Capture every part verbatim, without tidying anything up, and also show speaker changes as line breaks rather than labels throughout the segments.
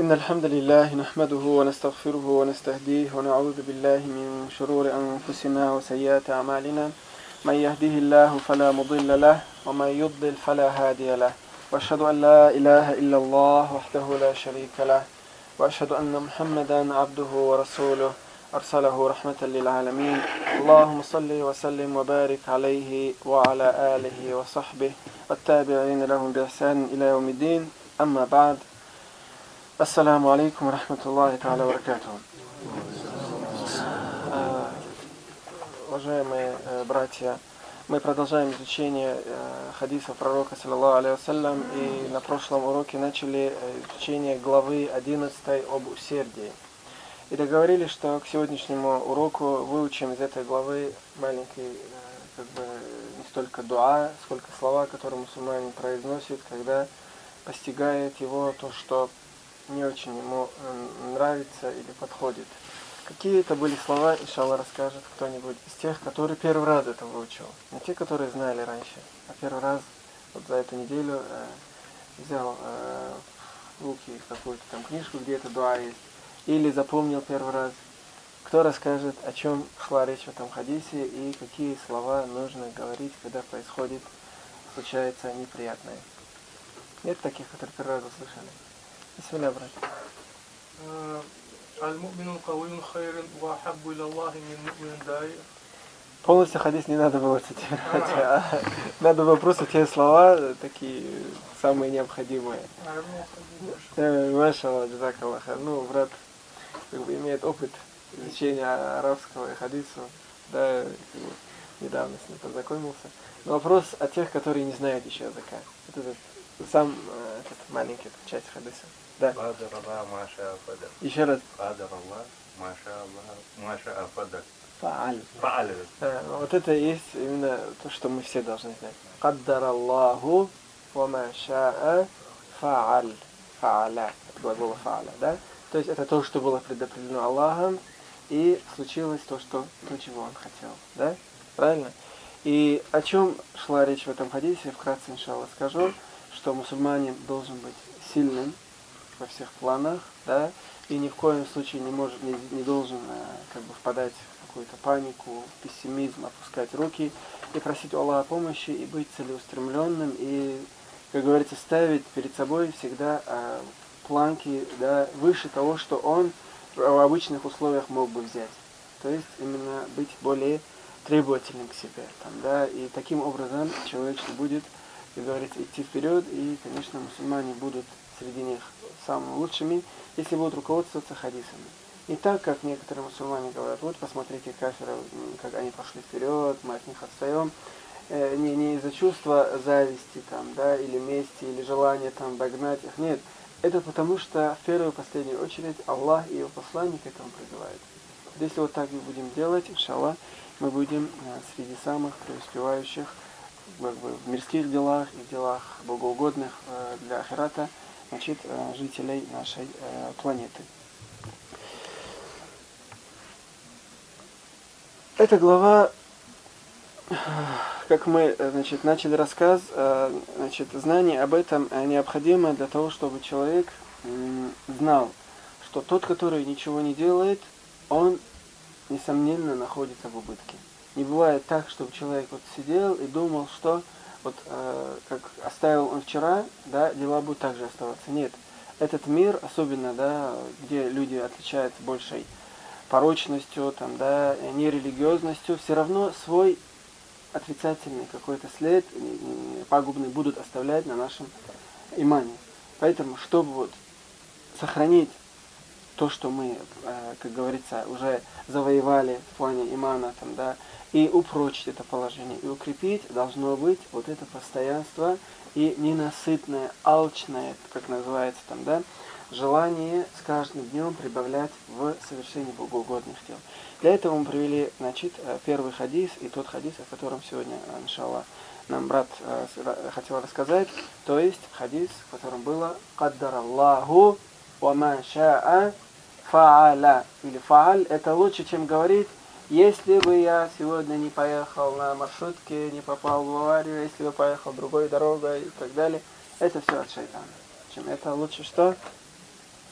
إن الحمد لله نحمده ونستغفره ونستهديه ونعوذ بالله من شرور أنفسنا وسيئات أعمالنا من يهده الله فلا مضل له ومن يضلل فلا هادي له وأشهد أن لا إله إلا الله وحده لا شريك له وأشهد أن محمدا عبده ورسوله أرسله رحمة للعالمين اللهم صل وسلم وبارك عليه وعلى آله وصحبه والتابعين لهم بإحسان إلى يوم الدين أما بعد. Ассаламу алейкум рахматуллахи та'аля баракатуху. Уважаемые братья, мы продолжаем изучение хадисов пророка саллаллаху алейхи вассалям, и на прошлом уроке начали изучение главы одиннадцатой об усердии. И договорились, что к сегодняшнему уроку выучим из этой главы маленький, как бы, не столько дуа, сколько слова, которые мусульманин произносит, когда постигает его то, что не очень ему нравится или подходит. Какие это были слова, иншаллах, расскажет кто-нибудь из тех, которые первый раз это выучил. Не те, которые знали раньше, а первый раз вот за эту неделю э, взял э, в руки какую-то там книжку, где это дуа есть, или запомнил первый раз. Кто расскажет, о чем шла речь в этом хадисе и какие слова нужно говорить, когда происходит, случается неприятное. Нет таких, которые первый раз услышали? Бисмилля, брат. Полностью хадис не надо было цитировать, а надо было просто те слова, такие самые необходимые. Машаллах, джазакаллах. Ну, брат как бы имеет опыт изучения арабского и хадиса, да, недавно с ним познакомился. Но вопрос о тех, которые не знают еще языка. Это сам этот маленький часть хадиса. Да. Еще раз. Фа'аль. Фа'аль. Вот это и есть именно то, что мы все должны знать. Каддар Аллаху ва ма ша'a фа'аль. Фа'аля. Это глагол фа'аля, да? То есть это то, что было предопределено Аллахом, и случилось то, что, то, чего Он хотел. Да? Правильно? И о чем шла речь в этом хадисе, вкратце, иншаллах, скажу, что мусульманин должен быть сильным во всех планах, да, и ни в коем случае не может, не, не должен как бы впадать в какую-то панику, пессимизм, опускать руки и просить у Аллаха помощи и быть целеустремленным и, как говорится, ставить перед собой всегда а, планки, да, выше того, что он в обычных условиях мог бы взять. То есть именно быть более требовательным к себе, там, да, и таким образом человек будет, как говорится, идти вперед, и, конечно, мусульмане будут среди них самыми лучшими, если будут руководствоваться хадисами. Не так, как некоторые мусульмане говорят, вот посмотрите кафиры, как они пошли вперед, мы от них отстаем. Э, не, не из-за чувства зависти, там, да, или мести, или желания там, догнать их. Нет, это потому, что в первую и последнюю очередь Аллах и Его посланник к этому призывают. Если вот так мы будем делать, иншаллах, мы будем э, среди самых преуспевающих как бы, в мирских делах и в делах богоугодных э, для ахирата, значит, э, жителей нашей э, планеты. Эта глава, как мы, значит, начали рассказ, э, значит, знание об этом необходимо для того, чтобы человек э, знал, что тот, который ничего не делает, он, несомненно, находится в убытке. Не бывает так, чтобы человек вот сидел и думал, что вот э, как оставил он вчера, да, дела будут также оставаться. Нет. Этот мир, особенно, да, где люди отличаются большей порочностью, там, да, нерелигиозностью, все равно свой отрицательный какой-то след, пагубный, будут оставлять на нашем имане. Поэтому, чтобы вот сохранить то, что мы, э, как говорится, уже завоевали в плане имана, там, да, и упрочить это положение, и укрепить, должно быть вот это постоянство и ненасытное, алчное, как называется там, да, желание с каждым днем прибавлять в совершении богоугодных дел. Для этого мы привели, значит, первый хадис, и тот хадис, о котором сегодня, иншаллах, нам брат э, хотел рассказать, то есть хадис, в котором было «Каддар Аллаху ва ма ша'a фа'аля», или «фа'аль», это лучше, чем говорить «если бы я сегодня не поехал на маршрутке, не попал в аварию, если бы поехал другой дорогой» и так далее. Это все от шайтана. Чем это лучше что?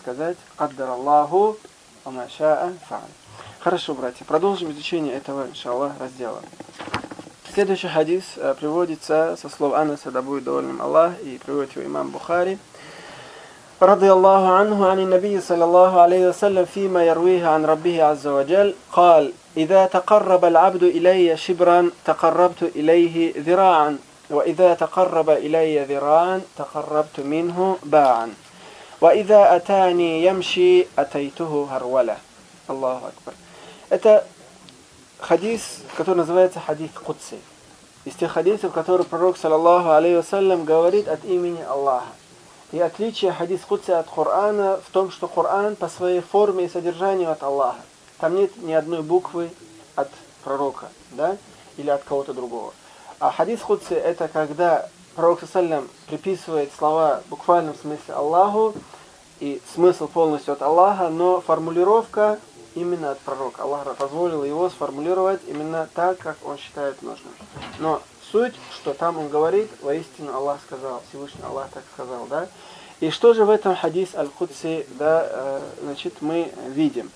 сказать «Каддар Аллаху ва ма шаа фа'аль». Хорошо, братья, продолжим изучение этого, иншаллах, раздела. Следующий хадис э, приводится со слов Анаса, да будет довольным Аллах, и приводит его имам Бухари. رضي الله عنه عن النبي صلى الله عليه وسلم فيما يرويه عن ربه عز وجل قال إذا تقرب العبد إلي شبرا تقربت إليه ذراعا وإذا تقرب إلي ذراعا تقربت منه باعا وإذا أتاني يمشي أتيته هرولة. الله أكبر. Это хадис, который называется хадис Кудси. Из тех хадисов, в которых пророк, саллаллаху алейхи вассалям, говорит от имени Аллаха. И отличие хадис Кудси от Корана в том, что Коран по своей форме и содержанию от Аллаха. Там нет ни одной буквы от пророка, да, или от кого-то другого. А хадис Кудси это когда пророк саллям приписывает слова в буквальном смысле Аллаху, и смысл полностью от Аллаха, но формулировка именно от пророка. Аллах позволил его сформулировать именно так, как он считает нужным. Но суть, что там он говорит, воистину Аллах сказал, Всевышний Аллах так сказал, да. И что же в этом хадис Аль-Кудси, да, э, значит, мы видим?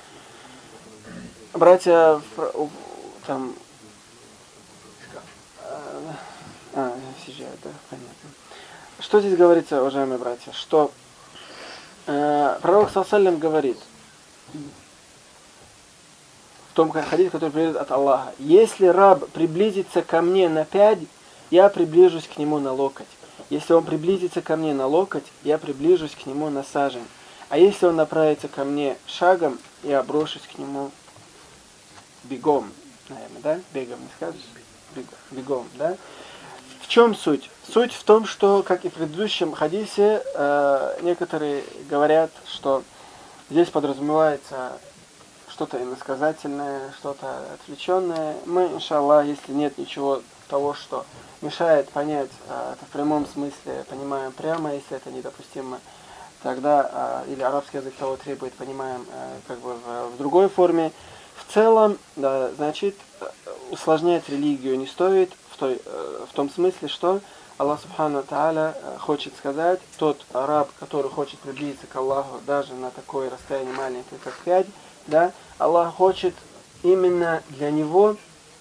Братья, там, э, а, съезжают, да, понятно. Что здесь говорится, уважаемые братья, что э, пророк саллаллаху говорит, в том хадисе, который приводит от Аллаха: если раб приблизится ко мне на пять, я приближусь к нему на локоть. Если он приблизится ко мне на локоть, я приближусь к нему на сажень. А если он направится ко мне шагом, я брошусь к нему бегом. Наверное, да? Бегом не скажешь? Бегом, да? В чем суть? Суть в том, что, как и в предыдущем хадисе, э, некоторые говорят, что здесь подразумевается что-то иносказательное, что-то отвлеченное. Мы, иншаллах, если нет ничего того, что мешает понять а, это в прямом смысле, понимаем прямо, если это недопустимо, тогда, а, или арабский язык того требует, понимаем а, как бы в, в другой форме. В целом, да, значит, усложнять религию не стоит в, той, в том смысле, что Аллах Субхану Тааля хочет сказать, тот раб, который хочет приблизиться к Аллаху даже на такое расстояние маленькое, как пять, да, Аллах хочет именно для него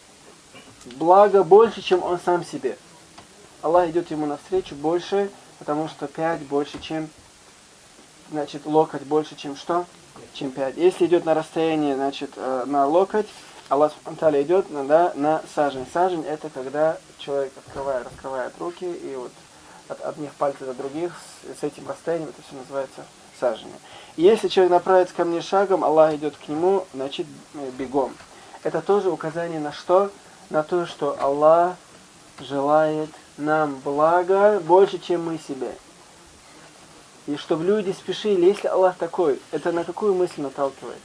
благо больше, чем он сам себе. Аллах идет ему навстречу больше, потому что пять больше, чем, значит, локоть больше, чем что? Чем пять. Если идет на расстояние, значит, на локоть, Аллах Субхану идет, да, на сажень. Сажень это когда человек открывает, раскрывает руки, и вот от одних пальцев до других, с, с этим расстоянием, это все называется сажень. И если человек направится ко мне шагом, Аллах идет к нему, значит, бегом. Это тоже указание на что? На то, что Аллах желает нам блага больше, чем мы себе. И чтобы люди спешили, если Аллах такой, это на какую мысль наталкивает?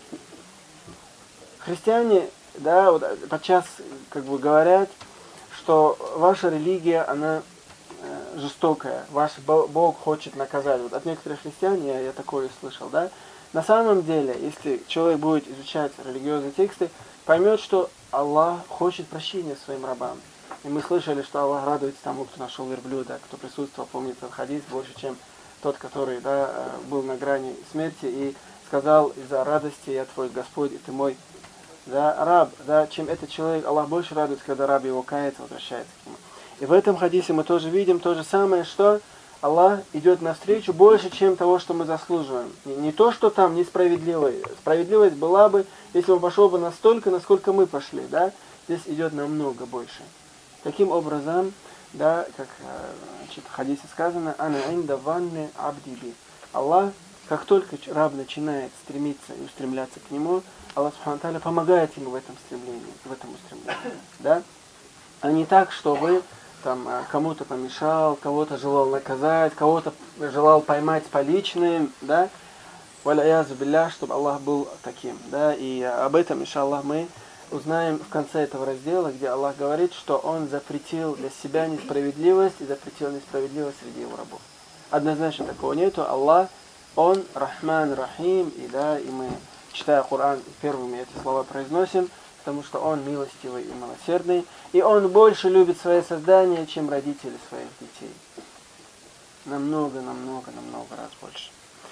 Христиане, да, вот подчас как бы говорят, что ваша религия, она э, жестокая, ваш Бог хочет наказать. Вот от некоторых христиан я, я такое слышал, да. На самом деле, если человек будет изучать религиозные тексты, поймет, что Аллах хочет прощения своим рабам. И мы слышали, что Аллах радуется тому, кто нашел верблюда, кто присутствовал, помнит этот хадис, больше, чем тот, который, да, был на грани смерти и сказал: из-за радости я твой Господь, и ты мой, да, раб, да, чем этот человек, Аллах больше радуется, когда раб его кается, возвращается к нему. И в этом хадисе мы тоже видим то же самое, что Аллах идет навстречу больше, чем того, что мы заслуживаем. Не, не то, что там несправедливость. Справедливость была бы, если он пошел бы настолько, насколько мы пошли, да, здесь идет намного больше. Таким образом, да, как значит, в хадисе сказано: «Ана инда ванны абдиби». Аллах, как только раб начинает стремиться и устремляться к нему, Аллах Субхану Тааля помогает ему в этом стремлении, в этом устремлении, да? А не так, что вы там кому-то помешал, кого-то желал наказать, кого-то желал поймать по личным, да? Валяязу билля, чтобы Аллах был таким, да? И об этом, иншаллах, мы узнаем в конце этого раздела, где Аллах говорит, что Он запретил для себя несправедливость и запретил несправедливость среди Его рабов. Однозначно такого нету. Аллах, Он Рахман Рахим, и да, и мы, читая Коран, первыми эти слова произносим, потому что Он милостивый и милосердный, и Он больше любит свои создания, чем родители своих детей. Намного, намного, намного раз больше.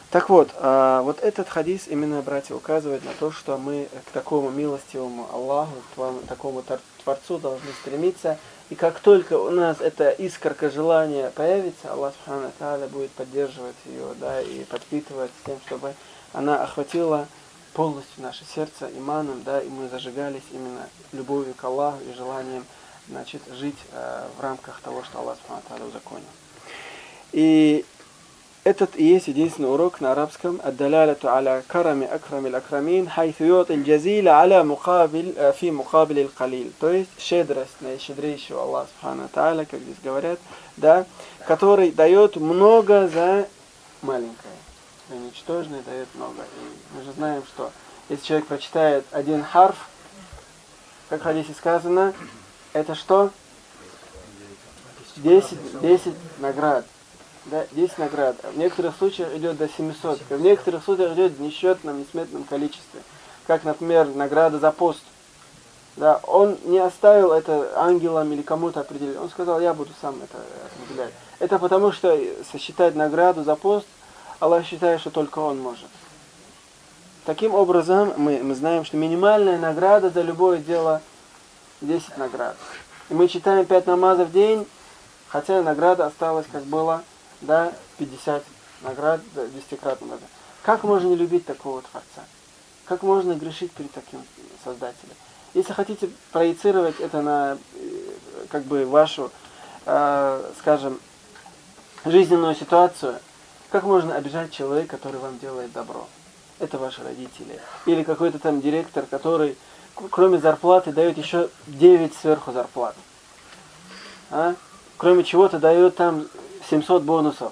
Так вот, а, вот этот хадис именно, братья, указывает на то, что мы к такому милостивому Аллаху, к такому Творцу должны стремиться. И как только у нас эта искорка желания появится, Аллах Субхану ва Тааля будет поддерживать ее, да, и подпитывать тем, чтобы она охватила полностью наше сердце иманом, да, и мы зажигались именно любовью к Аллаху и желанием, значит, жить э, в рамках того, что Аллах Субхану ва Тааля узаконил. И этот и есть единственный урок на арабском «Аддаляляту аля карами акрамил акрамин хайθу ю'тил джазиля аля мукабиль фи мукабилил калил». То есть щедрость наищедрейшего Аллаха Субхану ва Тааля, как здесь говорят, да, который дает много за маленькое. Ничтожное дает много. И мы же знаем, что если человек прочитает один харф, как в хадисе сказано, это что? десять, десять наград. Да, десять наград. В некоторых случаях идет до семисот. В некоторых случаях идет в несчетном, несметном количестве. Как, например, награда за пост. Да, он не оставил это ангелам или кому-то определить. Он сказал, я буду сам это определять. Это потому, что сосчитать награду за пост, Аллах считает, что только Он может. Таким образом, мы, мы знаем, что минимальная награда за любое дело десять наград. И мы читаем пять намазов в день, хотя награда осталась, как было, да, пятьдесят наград, десятикратно назад. Как можно не любить такого Творца? Как можно грешить перед таким Создателем? Если хотите проецировать это на, как бы, вашу, э, скажем, жизненную ситуацию, как можно обижать человека, который вам делает добро? Это ваши родители. Или какой-то там директор, который, кроме зарплаты, дает еще девять сверху зарплат. А? Кроме чего-то дает там семьсот бонусов.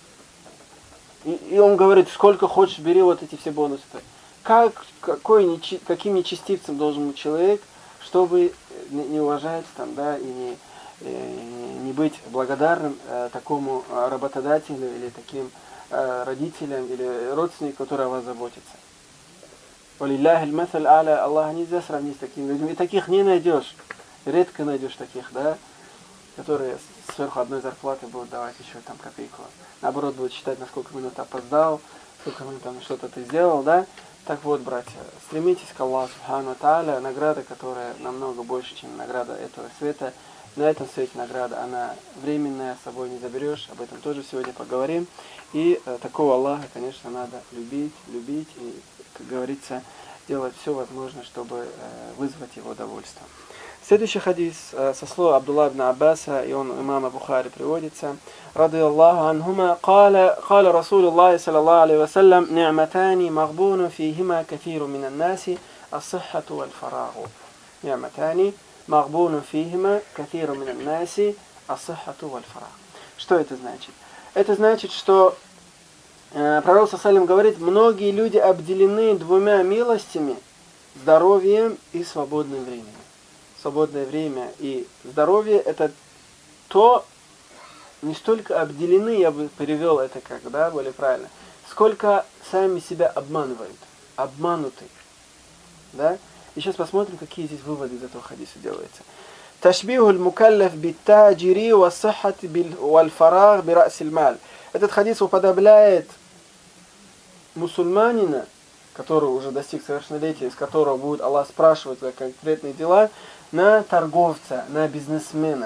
И, и он говорит, сколько хочешь, бери вот эти все бонусы. Как, какой, нечи, каким нечестивцем должен быть человек, чтобы не, не уважать там, да, и не, и не быть благодарным э, такому работодателю или таким э, родителям или родственникам, которые о вас заботятся. Валилляхи аль-масаль а'ля, Аллаха нельзя сравнить с такими людьми. И таких не найдешь. Редко найдешь таких, да, которые сверху одной зарплаты будут давать еще там копейку. Наоборот, будут считать, на сколько минут опоздал, сколько минут там что-то ты сделал, да. Так вот, братья, стремитесь к Аллаху Субхану ва Тааля, награда, которая намного больше, чем награда этого света. На этом свете награда, она временная, с собой не заберешь, об этом тоже сегодня поговорим. И э, такого Аллаха, конечно, надо любить, любить и, как говорится, делать все возможное, чтобы э, вызвать его довольство. Следующий хадис э, со слова Абдулла ибн Аббаса, и он имама Бухари приводится. رضي الله عنهما قال قال رسول الله صلى الله عليه وسلم نعمتان مغبون فيهما كثير من الناس الصحة والفراغ نعمتان مغبون فيهما كثير من الناس الصحة والفراغ. Что это значит? Это значит, что э, пророк саллаллаху алейхи ва саллям говорит, многие люди обделены двумя милостями, здоровьем и свободным временем. Свободное время и здоровье — это то, не столько обделены, я бы перевел это как, да, более правильно, сколько сами себя обманывают, обмануты, да. И сейчас посмотрим, какие здесь выводы из этого хадиса делаются. Ташбиху аль-мукаллаф бит-таджири ва-саххати валь-фараг би-ра'силь маль. Этот хадис уподобляет мусульманина, который уже достиг совершеннолетия, из которого будет Аллах спрашивать за конкретные дела, на торговца, на бизнесмена.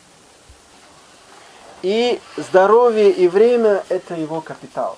И здоровье и время – это его капитал.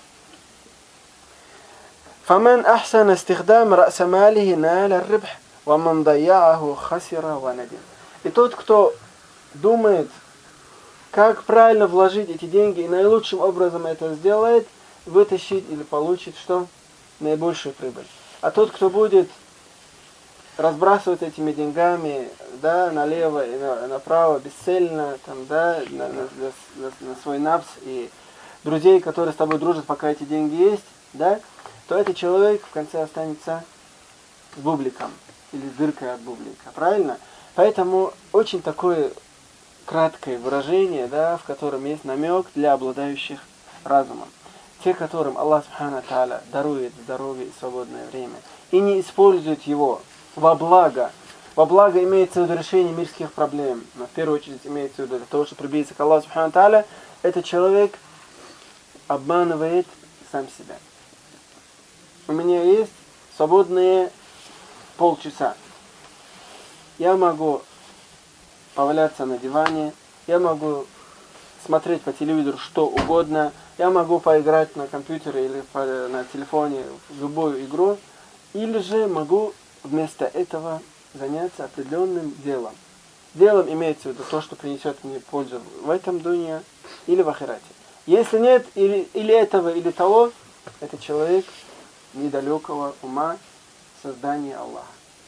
فَمَنْ أَحْسَنَ اسْتِخْدَامَ رَأْسَ مَالِهِ نَالَ الرِّبْحِ وَمَنْ ضَيَّعَهُ خَسِرَ وَنَدِمَ. И тот, кто думает, как правильно вложить эти деньги и наилучшим образом это сделает, вытащить или получит что? Наибольшую прибыль. А тот, кто будет разбрасывать этими деньгами, да, налево и на, направо, бесцельно, там, да, на, на, на, на свой напс и друзей, которые с тобой дружат, пока эти деньги есть, да, то этот человек в конце останется с бубликом или с дыркой от бублика, правильно? Поэтому очень такое краткое выражение, да, в котором есть намек для обладающих разумом. Те, которым Аллах Субхану ва Тааля дарует здоровье и свободное время и не используют его во благо. Во благо имеется в виду решение мирских проблем. Но в первую очередь имеется в виду для того, чтобы приблизиться к Аллаху Субхану ва Тааля, этот человек обманывает сам себя. У меня есть свободные полчаса. Я могу поваляться на диване, я могу смотреть по телевизору что угодно, я могу поиграть на компьютере или на телефоне в любую игру, или же могу вместо этого заняться определенным делом. Делом имеется в виду то, что принесет мне пользу в этом дуне или в ахирате. Если нет или, или этого, или того, это человек недалекого ума создания Аллаха.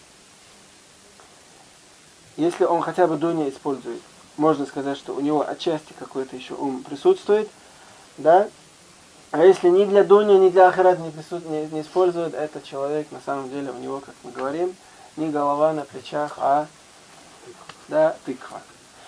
Если он хотя бы дуня использует, можно сказать, что у него отчасти какой-то еще ум присутствует, да? А если ни для дуня, ни для ахирата не, не, не использует, этот человек, на самом деле, у него, как мы говорим, не голова на плечах, а да, тыква.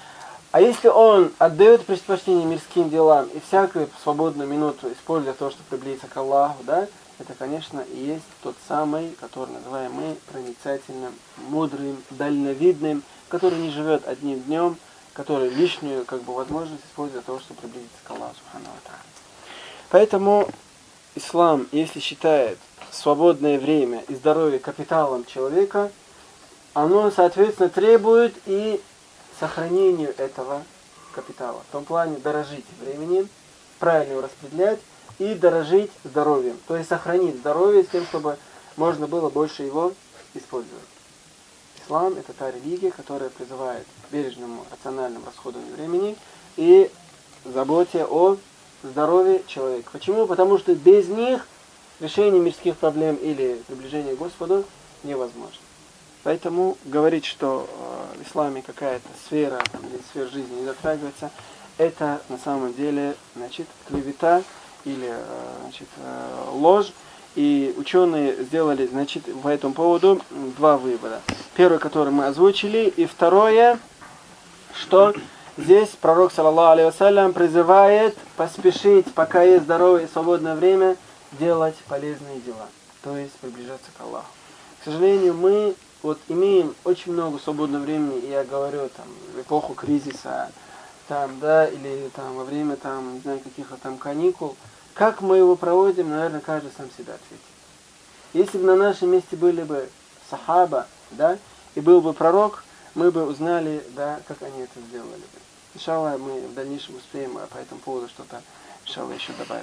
А если он отдает предпочтение мирским делам и всякую свободную минуту используя то, что приблизится к Аллаху, да, это, конечно, и есть тот самый, который называем мы проницательным, мудрым, дальновидным, который не живет одним днем, который лишнюю как бы возможность использует для того, чтобы приблизиться к Аллаху субхану ва тааля. Поэтому ислам, если считает свободное время и здоровье капиталом человека, оно, соответственно, требует и сохранению этого капитала. В том плане дорожить временем, правильно его распределять и дорожить здоровьем. То есть сохранить здоровье с тем, чтобы можно было больше его использовать. Ислам – это та религия, которая призывает к бережному, рациональному расходованию времени и заботе о здоровье человека. Почему? Потому что без них решение мирских проблем или приближение к Господу невозможно. Поэтому говорить, что э, в исламе какая-то сфера там, или сфера жизни не затрагивается, это на самом деле значит, клевета или э, значит, э, ложь. И ученые сделали значит, по этому поводу два вывода. Первый, который мы озвучили, и второе, что здесь пророк, саллаллаху алейхи вассалям, призывает поспешить, пока есть здоровое и свободное время, делать полезные дела, то есть приближаться к Аллаху. К сожалению, мы вот имеем очень много свободного времени, и я говорю, там, в эпоху кризиса, там, да, или там во время, там, не знаю, каких-то там каникул. Как мы его проводим, наверное, каждый сам себя ответит. Если бы на нашем месте были бы сахаба, да, и был бы пророк, мы бы узнали, да, как они это сделали бы. Иншаллах, мы в дальнейшем успеем по этому поводу что-то, иншаллах, еще добавить.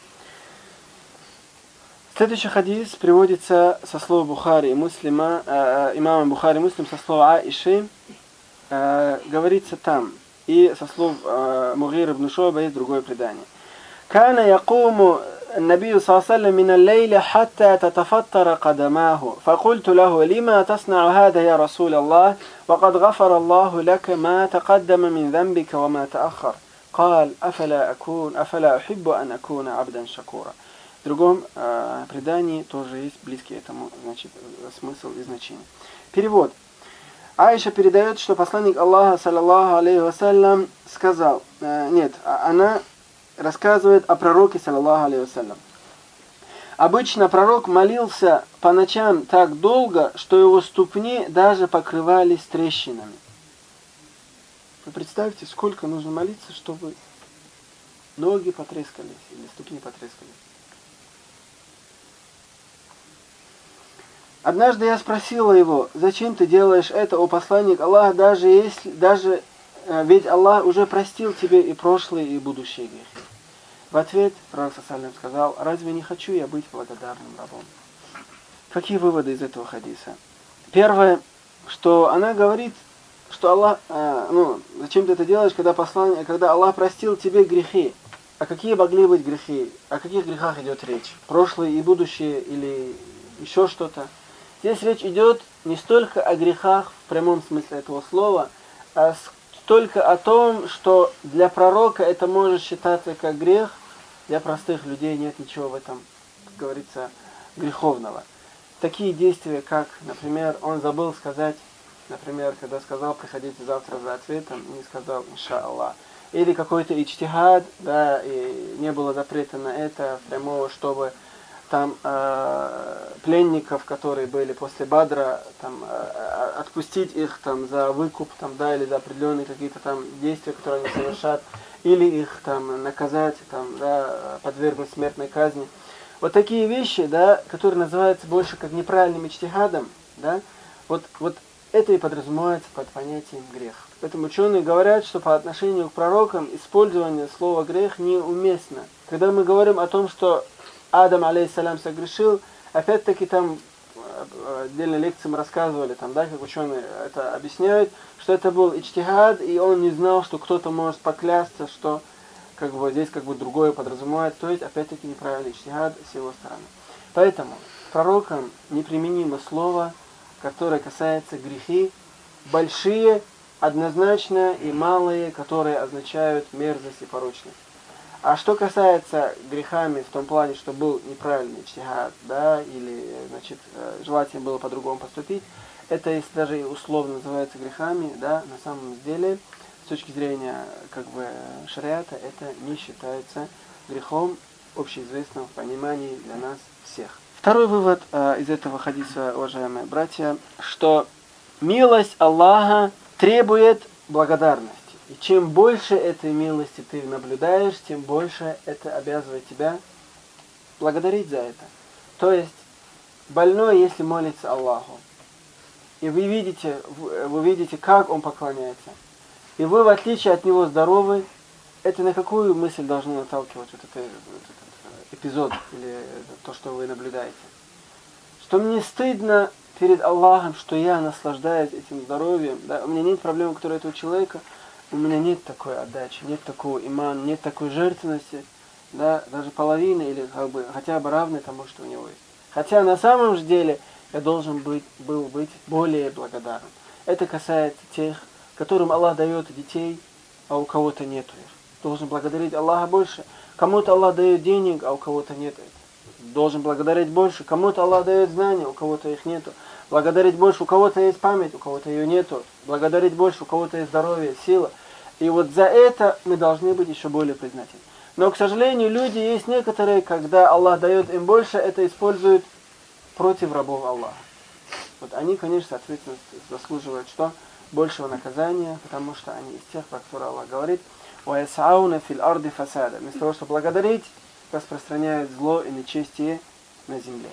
Следующий хадис приводится со слов Бухари и Муслима, э, имама Бухари и Муслим, со слов Аиши, э, говорится там, и со слов э, Мугир ибн Шуба есть другое предание. كان يقوم النبي صلى الله عليه وسلم من الليل حتى تتفطر قدماه فقلت له لما تصنع هذا يا رسول الله وقد غفر الله لك ما تقدم من ذنبك وما تأخر قال أفلا أكون أفلا أحب أن أكون عبدا شكورا. В другом э, предании тоже есть близкий этому значит, смысл и значение. Перевод. Аиша передает, что посланник Аллаха, саллаллаху алейхи вассалям, сказал, э, нет, она рассказывает о пророке, саллаллаху алейхи вассалям. Обычно пророк молился по ночам так долго, что его ступни даже покрывались трещинами. Вы представьте, сколько нужно молиться, чтобы ноги потрескались или ступни потрескались. Однажды я спросила его, зачем ты делаешь это, о посланник Аллаха, даже если, даже, ведь Аллах уже простил тебе и прошлые, и будущие грехи. В ответ пророк саллаллаху сказал, разве не хочу я быть благодарным рабом? Какие выводы из этого хадиса? Первое, что она говорит, что Аллах, э, ну, зачем ты это делаешь, когда, посланник, когда Аллах простил тебе грехи. А какие могли быть грехи? О каких грехах идет речь? Прошлые и будущие или еще что-то? Здесь речь идет не столько о грехах в прямом смысле этого слова, а только о том, что для пророка это может считаться как грех, для простых людей нет ничего в этом, как говорится, греховного. Такие действия, как, например, он забыл сказать, например, когда сказал, приходите завтра за ответом, не сказал, иншаллах. Или какой-то ичтихад, да, и не было запрета на это прямого, чтобы там э, пленников, которые были после Бадра, там, э, отпустить их там, за выкуп там, да, или за определенные какие-то там действия, которые они совершат, или их там, наказать, там, да, подвергнуть смертной казни. Вот такие вещи, да, которые называются больше как неправильным иджтихадом, да, вот, вот это и подразумевается под понятием грех. Поэтому ученые говорят, что по отношению к пророкам использование слова грех неуместно. Когда мы говорим о том, что Адам, алейхиссалям, согрешил, опять-таки там в отдельной лекции мы рассказывали, там, да, как ученые это объясняют, что это был иджтихад, и он не знал, что кто-то может поклясться, что как бы здесь как бы другое подразумевает, то есть опять-таки неправильный иджтихад с его стороны. Поэтому пророкам неприменимо слово, которое касается грехи, большие, однозначно, и малые, которые означают мерзость и порочность. А что касается грехами в том плане, что был неправильный иджтихад, да, или, значит, желательно было по-другому поступить, это если даже и условно называется грехами, да, на самом деле, с точки зрения, как бы, шариата, это не считается грехом общеизвестным в понимании для нас всех. Второй вывод э, из этого хадиса, уважаемые братья, что милость Аллаха требует благодарности. И чем больше этой милости ты наблюдаешь, тем больше это обязывает тебя благодарить за это. То есть, больной, если молится Аллаху, и вы видите, вы видите, как он поклоняется, и вы, в отличие от него, здоровы, это на какую мысль должно наталкивать вот этот, этот эпизод, или то, что вы наблюдаете? Что мне стыдно перед Аллахом, что я наслаждаюсь этим здоровьем, да? У меня нет проблемы, которая этого человека, у меня нет такой отдачи, нет такого имана, нет такой жертвенности, да, даже половины или как бы хотя бы равной тому, что у него есть. Хотя на самом же деле я должен быть, был быть более благодарным. Это касается тех, которым Аллах дает детей, а у кого-то нету их. Должен благодарить Аллаха больше. Кому-то Аллах дает денег, а у кого-то нет. Должен благодарить больше. Кому-то Аллах дает знания, у кого-то их нету. Благодарить больше, у кого-то есть память, у кого-то ее нету. Благодарить больше, у кого-то есть здоровье, сила. И вот за это мы должны быть еще более признательны. Но, к сожалению, люди есть некоторые, когда Аллах дает им больше, это используют против рабов Аллаха. Вот они, конечно, соответственно, заслуживают что? Большего наказания, потому что они из тех, про которые Аллах говорит, وَيَسْعَوْنَ فِي الْأَرْضِ فَسَادًا. Вместо того, чтобы благодарить, распространяют зло и нечестие на земле.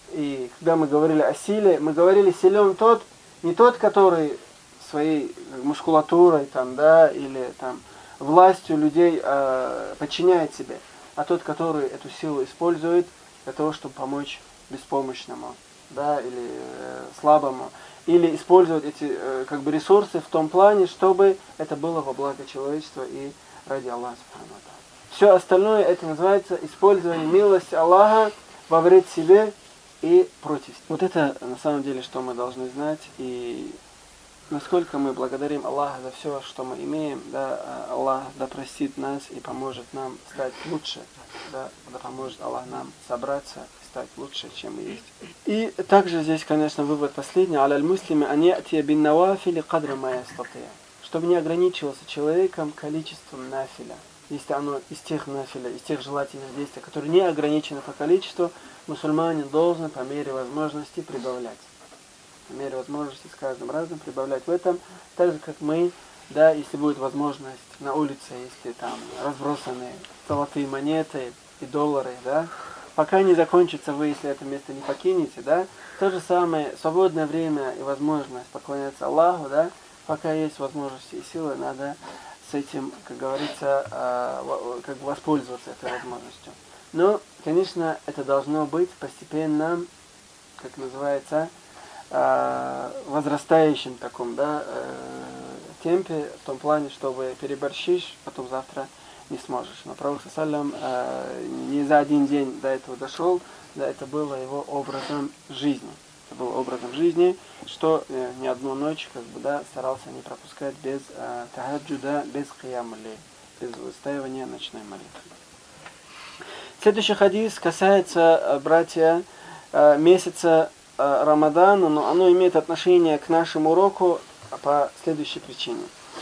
И когда мы говорили о силе, мы говорили, силен тот, не тот, который своей мускулатурой там, да, или там, властью людей э, подчиняет себе, а тот, который эту силу использует для того, чтобы помочь беспомощному, да, или э, слабому, или использовать эти э, как бы ресурсы в том плане, чтобы это было во благо человечества и ради Аллаха. Все остальное это называется использование милости Аллаха во вред себе и против. Вот это на самом деле, что мы должны знать, и насколько мы благодарим Аллаха за все, что мы имеем, да, Аллах да простит нас и поможет нам стать лучше, да, да поможет Аллах нам собраться и стать лучше, чем мы есть. И также здесь, конечно, вывод последний, аляль муслиме ан я'тия бин навафили кадра ма ястати, чтобы не ограничивался человеком количеством нафиля. Если оно из тех нафиля, из тех желательных действий, которые не ограничены по количеству, мусульманин должен по мере возможности прибавлять. По мере возможности с каждым разом прибавлять в этом, так же как мы, да, если будет возможность на улице, если там разбросаны золотые монеты и доллары, да, пока не закончится, вы, если это место не покинете, да, то же самое, свободное время и возможность поклоняться Аллаху, да, пока есть возможности и силы, надо с этим, как говорится, э, как бы воспользоваться этой возможностью. Но, конечно, это должно быть постепенно, как называется, э, возрастающем таком, да, э, темпе, в том плане, чтобы переборщишь, потом завтра не сможешь. Но Пророк саллям э, не за один день до этого дошел, да, это было его образом жизни. Это был образом жизни, что э, ни одну ночь как бы, да, старался не пропускать без э, тахаджуда, без киямулли, без выстаивания ночной молитвы. Следующий хадис касается, э, братья, э, месяца э, Рамадана, но оно имеет отношение к нашему уроку по следующей причине.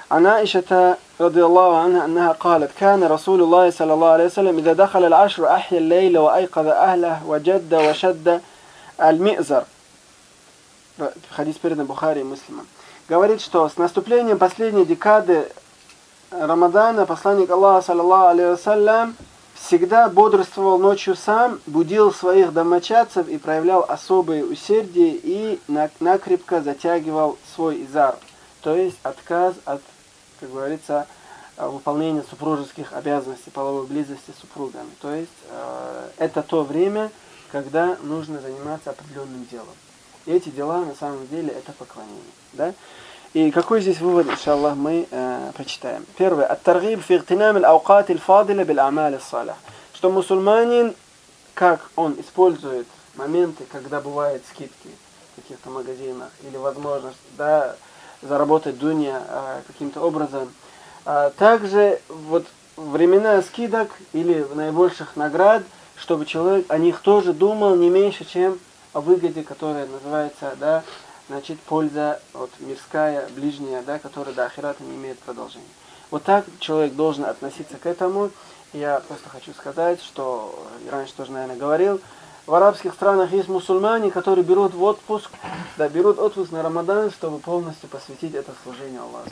عن عائشة رضي الله عنها أنها قالت كان رسول الله صلى الله عليه وسلم إذا دخل العشر أحيا الليل وأيقظ أهله وجد وشد المئزر. Хадис передан Бухари и Муслимом. Говорит, что с наступлением последней декады Рамадана посланник Аллаха саллаллаху алейхи вассалям всегда бодрствовал ночью сам, будил своих домочадцев и проявлял особое усердие и накрепко затягивал свой изар, то есть отказ от, как говорится, выполнения супружеских обязанностей, половой близости с супругами. То есть э, это то время, когда нужно заниматься определенным делом. И эти дела на самом деле это поклонение. Да? И какой здесь вывод, иншаллах, мы э, прочитаем. Первое. Ат-таргиб фи игтинам ал-аукат аль-фадила бил-амаль ас-салих. Что мусульманин, как он использует моменты, когда бывают скидки в каких-то магазинах, или возможность, да, заработать дунья э, каким-то образом. А также вот времена скидок или наибольших наград, чтобы человек о них тоже думал не меньше, чем о выгоде, которая называется, да, значит, польза вот, мирская, ближняя, да, которая до ахирата не имеет продолжения. Вот так человек должен относиться к этому. Я просто хочу сказать, что раньше тоже, наверное, говорил, в арабских странах есть мусульмане, которые берут в отпуск, да, берут отпуск на Рамадан, чтобы полностью посвятить это служению Аллаху.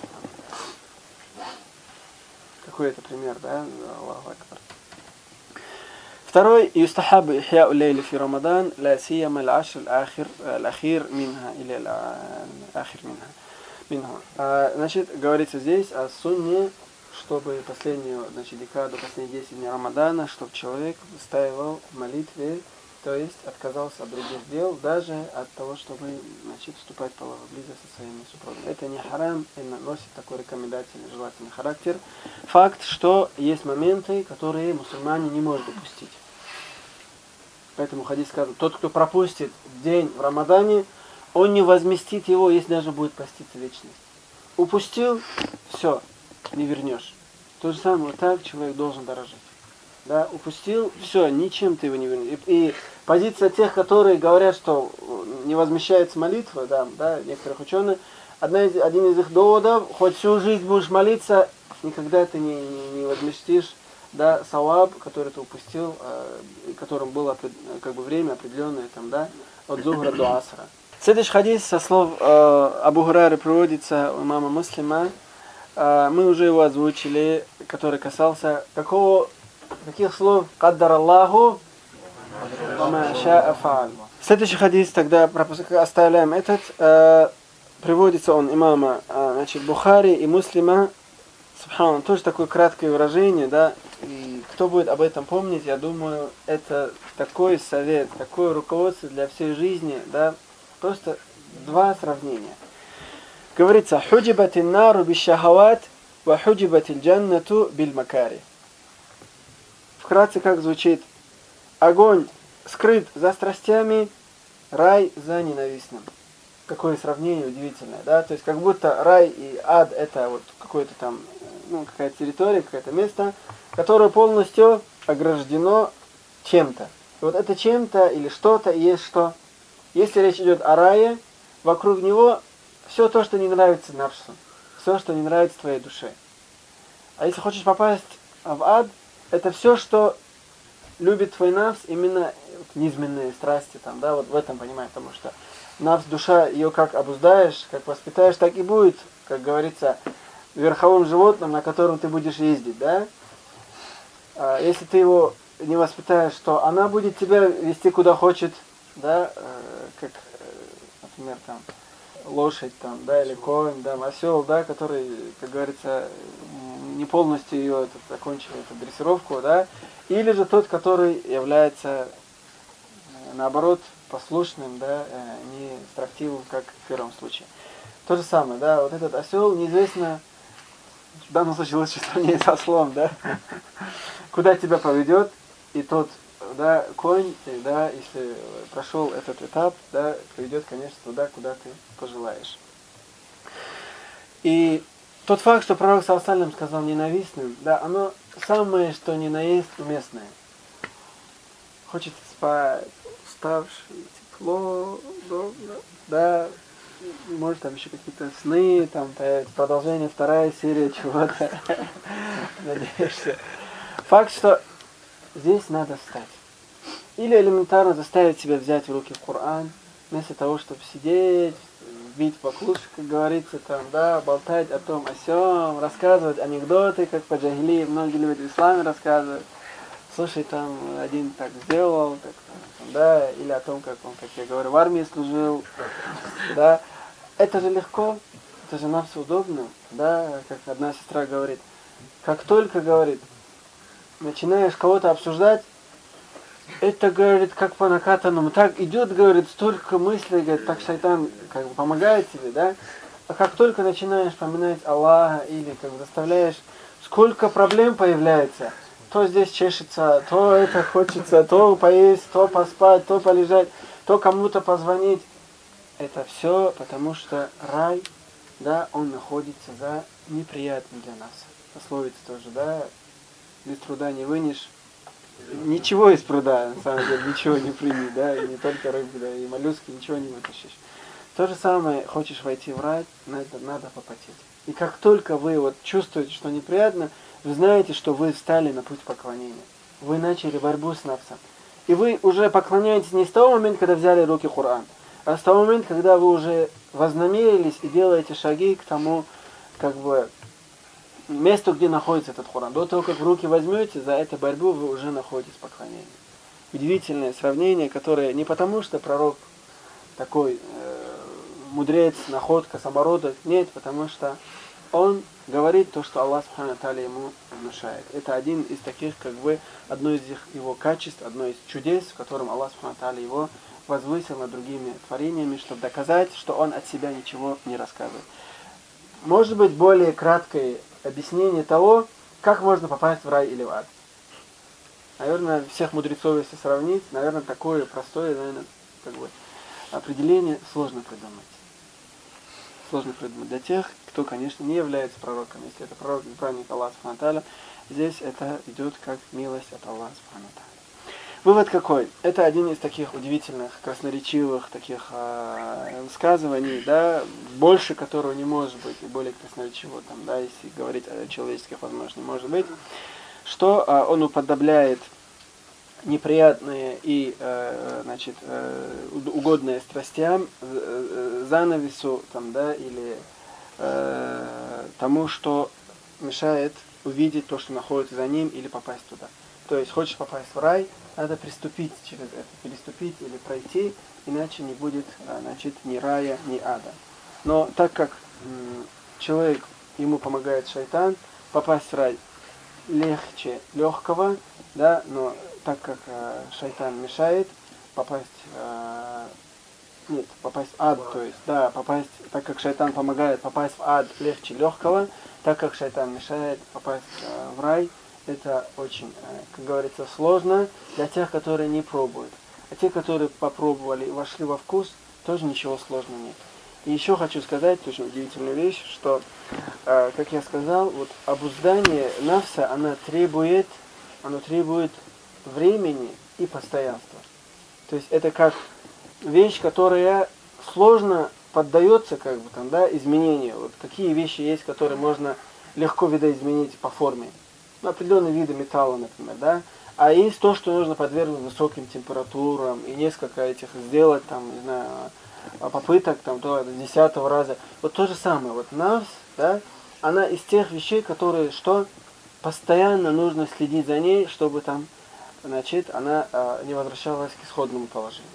Какой это пример, да? Аллаху акбар. Второй, юстахаб ихьяу лейли фи Рамадан, ла сияма аль-ашр аль-ахир, аль-ахир минха, или аль-ахир минха. минха. Значит, говорится здесь о сунне, чтобы последнюю, значит, декаду, последние десять дней Рамадана, чтобы человек выстаивал в молитве, то есть отказался от других дел, даже от того, чтобы, значит, вступать в половую близость со своими супругами. Это не харам, именно носит такой рекомендательный, желательный характер. Факт, что есть моменты, которые мусульмане не могут упустить. Поэтому хадис сказал, тот, кто пропустит день в Рамадане, он не возместит его, если даже будет поститься вечность. Упустил, все, не вернешь. То же самое, вот так человек должен дорожить. Да, упустил, все, ничем ты его не вернешь. И, и позиция тех, которые говорят, что не возмещается молитва, да, да, некоторых ученых, одна из, один из их доводов, хоть всю жизнь будешь молиться, никогда ты не, не, не возместишь, да, саваб, который ты упустил, э, которым было как бы время определенное, там, да, от зухра до асра. Следующий хадис со слов э, Абу Хурайры приводится у имама Муслима. Э, мы уже его озвучили, который касался какого, каких слов? Каддар Аллаху ва ма ша'a фа'аль. Следующий хадис, тогда оставляем этот. Э, приводится он имама э, значит, Бухари и Муслима. Субханаллах, тоже такое краткое выражение, да, и кто будет об этом помнить, я думаю, это такой совет, такое руководство для всей жизни, да, просто два сравнения. Говорится, худжибатин нару бишахават ва худжибатил джаннату биль макари. Вкратце как звучит: огонь скрыт за страстями, рай за ненавистным. Какое сравнение удивительное, да, то есть как будто рай и ад это вот какое-то там, ну, какая-то территория, какое-то место, которое полностью ограждено чем-то. И вот это чем-то или что-то есть что. Если речь идет о рае, вокруг него все то, что не нравится нафсу, все, что не нравится твоей душе. А если хочешь попасть в ад, это все, что любит твой нафс, именно низменные страсти, там, да, вот в этом понимаешь, потому что нафс, душа, ее как обуздаешь, как воспитаешь, так и будет, как говорится, верховым животным, на котором ты будешь ездить, да? А если ты его не воспитаешь, то она будет тебя вести куда хочет, да, как, например, там, лошадь, там, да, или конь, да, осел, да, который, как говорится, не полностью ее этот, закончил эту дрессировку, да, или же тот, который является, наоборот, послушным, да, не строптивым, как в первом случае. То же самое, да, вот этот осел, неизвестно, в данном случае лучше сравнение со ослом, да, куда тебя поведет, и тот, да, конь, и, да, если прошел этот этап, да, поведет, конечно, туда, куда ты пожелаешь. И тот факт, что пророк саллаллаху алейхи ва саллям сказал ненавистным, да, оно самое, что ни на есть уместное. Хочется спать, уставший, тепло, удобно, да, может там еще какие-то сны, там продолжение, вторая серия чего-то. Надеешься. Факт, что здесь надо встать. Или элементарно заставить себя взять в руки Коран, вместо того, чтобы сидеть, бить по клушу, как говорится, там, да, болтать о том, о сём, рассказывать анекдоты, как по джахили, многие любят в исламе рассказывать. Слушай, там один так сделал, так, там, да, или о том, как он, как я говорю, в армии служил, да. Это же легко, это же нам все удобно, да, как одна сестра говорит. Как только, говорит, начинаешь кого-то обсуждать, это, говорит, как по накатанному, так идет, говорит, столько мыслей, говорит, так шайтан как бы помогает тебе, да. А как только начинаешь поминать Аллаха или как бы заставляешь, сколько проблем появляется. То здесь чешется, то это хочется, то поесть, то поспать, то полежать, то кому-то позвонить. Это все потому, что рай, да, он находится за неприятным для нас. Пословица тоже, да, без труда не вынешь. Ничего из пруда, на самом деле, ничего не прими, да, и не только рыбу, да, и моллюски, ничего не вытащишь. То же самое, хочешь войти в рай, надо, надо попотеть. И как только вы вот чувствуете, что неприятно, вы знаете, что вы встали на путь поклонения. Вы начали борьбу с нафсом. И вы уже поклоняетесь не с того момента, когда взяли в руки Коран, а с того момента, когда вы уже вознамерились и делаете шаги к тому, как бы, месту, где находится этот Коран. До того, как в руки возьмете, за эту борьбу вы уже находитесь в поклонении. Удивительное сравнение, которое не потому, что пророк такой э, мудрец, находка, самородок, нет, потому что он говорит то, что Аллах Субхану Тааля ему внушает. Это один из таких, как бы, одно из его качеств, одно из чудес, в котором Аллах Субхану Тааля его возвысил над другими творениями, чтобы доказать, что он от себя ничего не рассказывает. Может быть, более краткое объяснение того, как можно попасть в рай или в ад. Наверное, всех мудрецов, если сравнить, наверное, такое простое, наверное, как бы, определение сложно придумать. Сложно придумать. Для тех, кто, конечно, не является пророком. Если это пророк, избранник Аллаха Субхану Тааля, здесь это идет как милость от Аллаха Субхану Тааля. Вывод какой? Это один из таких удивительных, красноречивых таких э, высказываний, да, больше которого не может быть, и более красноречивого, там, да, если говорить о человеческих возможностях, не может быть, что э, он уподобляет неприятные и э, значит, э, угодные страстям, э, занавесу, там, да, или э, тому, что мешает увидеть то, что находится за ним, или попасть туда. То есть, хочешь попасть в рай, надо приступить через это, переступить или пройти, иначе не будет, значит, ни рая, ни ада. Но так как м, человек, ему помогает шайтан, попасть в рай легче легкого, да, но так как э, шайтан мешает, попасть, э, нет, попасть в ад, то есть, да, попасть, так как шайтан помогает попасть в ад легче легкого, так как шайтан мешает попасть э, в рай, это очень, как говорится, сложно для тех, которые не пробуют. А те, которые попробовали и вошли во вкус, тоже ничего сложного нет. И еще хочу сказать очень удивительную вещь, что, как я сказал, вот обуздание нафса, она требует, оно требует времени и постоянства. То есть это как вещь, которая сложно поддается, как бы там, да, изменению. Вот какие вещи есть, которые можно легко видоизменить по форме. Ну, определенные виды металла, например, да. А есть то, что нужно подвергнуть высоким температурам и несколько этих сделать, там, не знаю, попыток, там, до десятого раза. Вот то же самое. Вот нафс, да, она из тех вещей, которые, что постоянно нужно следить за ней, чтобы там, значит, она а, не возвращалась к исходному положению.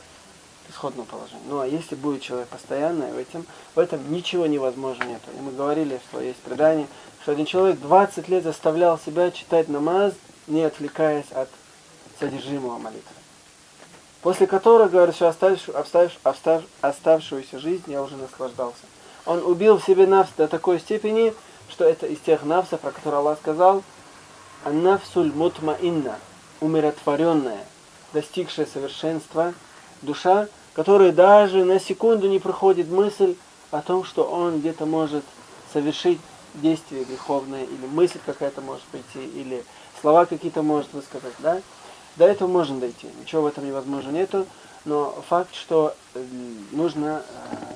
К исходному положению. Ну, а если будет человек постоянно в этом, в этом ничего невозможно нету. И мы говорили, что есть предание, что один человек двадцать лет заставлял себя читать намаз, не отвлекаясь от содержимого молитвы. После которого, говорит, что оставшую, оставшую, оставшую, оставшуюся жизнь я уже наслаждался. Он убил в себе нафс до такой степени, что это из тех нафсов, про которые Аллах сказал, «Ан-нафсуль мутмаинна», умиротворенная, достигшая совершенства, душа, которой даже на секунду не проходит мысль о том, что он где-то может совершить действие греховное, или мысль какая-то может прийти, или слова какие-то может высказать, да? До этого можно дойти, ничего в этом невозможно нету, но факт, что нужно, как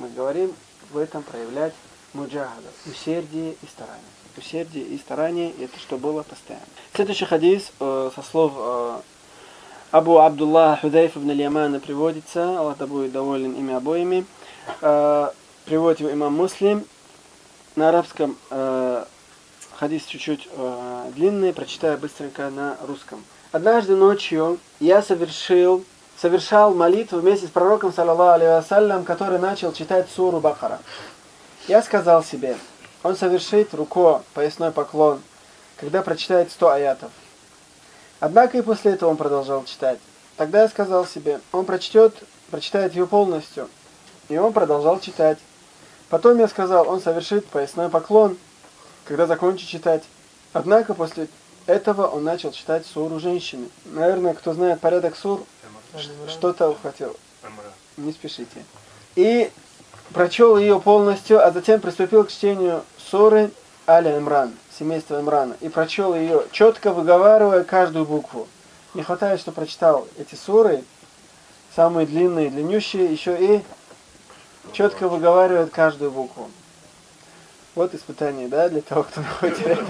мы говорим, в этом проявлять муджахада, усердие и старание. Усердие и старание, это что было постоянно. Следующий хадис э, со слов э, Абу Абдуллах Худайф ибн Аль-Ямана приводится, Аллах да будет доволен ими обоими. Э, приводит его имам Муслим. На арабском э, хадис чуть-чуть э, длинный, прочитаю быстренько на русском. Однажды ночью я совершил, совершал молитву вместе с пророком, саллаллаху алейхи вассалям, который начал читать суру Бакара. Я сказал себе, он совершит рукой поясной поклон, когда прочитает сто аятов. Однако и после этого он продолжал читать. Тогда я сказал себе, он прочтет, прочитает ее полностью, и он продолжал читать. Потом я сказал, он совершит поясной поклон, когда закончит читать. Однако после этого он начал читать суру женщины. Наверное, кто знает порядок сур, что-то ухватил. Не спешите. И прочел ее полностью, а затем приступил к чтению суры Аля Имран, семейства Имрана. И прочел ее, четко выговаривая каждую букву. Не хватает, что прочитал эти суры, самые длинные, длиннющие, еще и четко выговаривает каждую букву. Вот испытание, да, для того, кто находится рядом.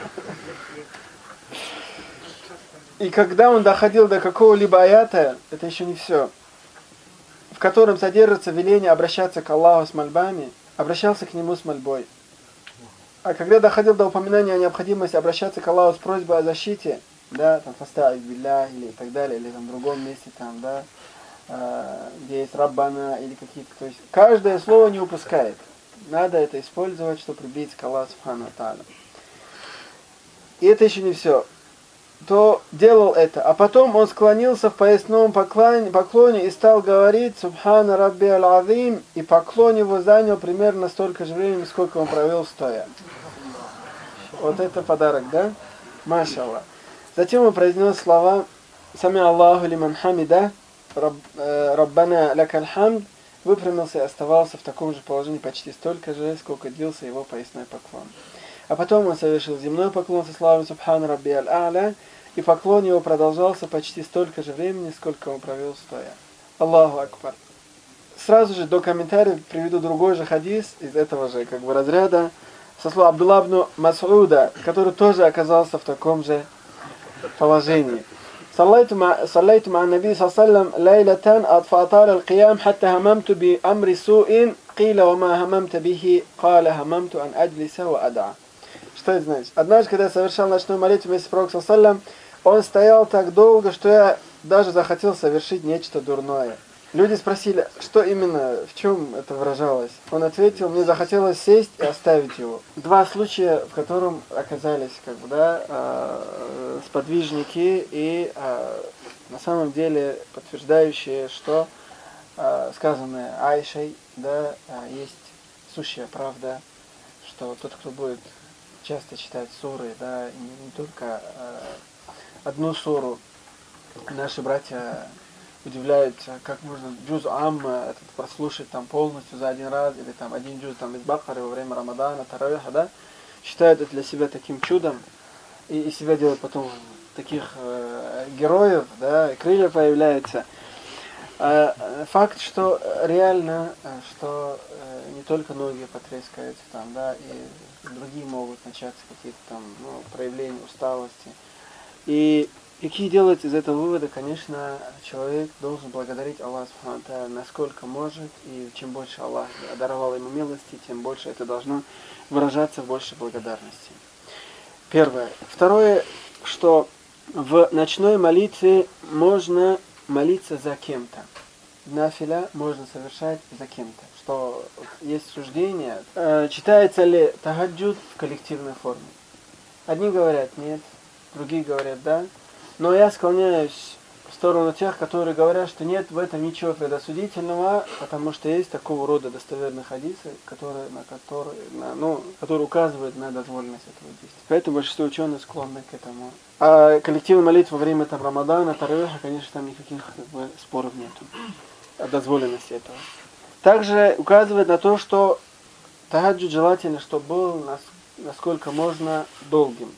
И когда он доходил до какого-либо аята, это еще не все, в котором содержится веление обращаться к Аллаху с мольбами, обращался к Нему с мольбой. А когда доходил до упоминания о необходимости обращаться к Аллаху с просьбой о защите, да, там, фаста'ид билляхи или так далее, или там в другом месте, там, да, э, где есть Раббана или какие-то, то есть каждое слово не упускает. Надо это использовать, чтобы приблизиться к Аллаху субхану ва тааля. И это еще не все. То делал это. А потом он склонился в поясном поклоне, поклоне и стал говорить «Субхана Рабби аль-Азим», и поклон его занял примерно столько же времени, сколько он провел стоя. Вот это подарок, да? Машаллах. Затем он произнес слова «Сами Аллаху лиман хамида, Раббана лакаль хамд», выпрямился и оставался в таком же положении почти столько же, сколько длился его поясной поклон. А потом он совершил земной поклон со словами «Субхана Рабби аль-А'ля», и поклон его продолжался почти столько же времени, сколько он провел стоя. Аллаху Акбар. Сразу же до комментариев приведу другой же хадис из этого же как бы разряда, со слов Абдулла ибн Мас'уда, который тоже оказался в таком же положении. صليت مع صليت مع النبي صلى الله عليه وسلم ليلة فأطال القيام حتى هممت بأمر سوء قيل وما هممت به قال هممت أن أجلس وأدعى. Что это значит? Однажды, когда я совершал ночную молитву вместе с пророком саллаллаху алейхи ва саллям, он стоял так долго, что я даже захотел совершить нечто дурное. Люди спросили, что именно, в чем это выражалось. Он ответил, мне захотелось сесть и оставить его. Два случая, в котором оказались как бы, да, э, сподвижники и э, на самом деле подтверждающие, что э, сказанное Айшей, да, э, есть сущая правда, что тот, кто будет часто читать суры, да, не, не только э, одну суру, наши братья удивляются, как можно джуз амма этот прослушать там полностью за один раз, или там один джуз там из Бакары во время Рамадана, Таравиха, да, считают это для себя таким чудом, и, и себя делают потом таких э, героев, да, и крылья появляются. Э, факт, что реально, что э, не только ноги потрескаются там, да, и другие могут начаться какие-то там, ну, проявления усталости. И какие делать из этого вывода, конечно, человек должен благодарить Аллаха субхану ва тааля, насколько может, и чем больше Аллах даровал ему милости, тем больше это должно выражаться в большей благодарности. Первое. Второе, что в ночной молитве можно молиться за кем-то. Нафиля можно совершать за кем-то. Что есть суждение, э, читается ли тахаджуд в коллективной форме. Одни говорят нет, другие говорят да. Но я склоняюсь в сторону тех, которые говорят, что нет в этом ничего предосудительного, потому что есть такого рода достоверные хадисы, которые, на которые, на, ну, которые указывают на дозволенность этого действия. Поэтому большинство ученых склонны к этому. А коллективная молитва во время там, Рамадана, Таравиха, конечно, там никаких как бы, споров нету о дозволенности этого. Также указывает на то, что тахаджуд желательно, чтобы был насколько можно долгим.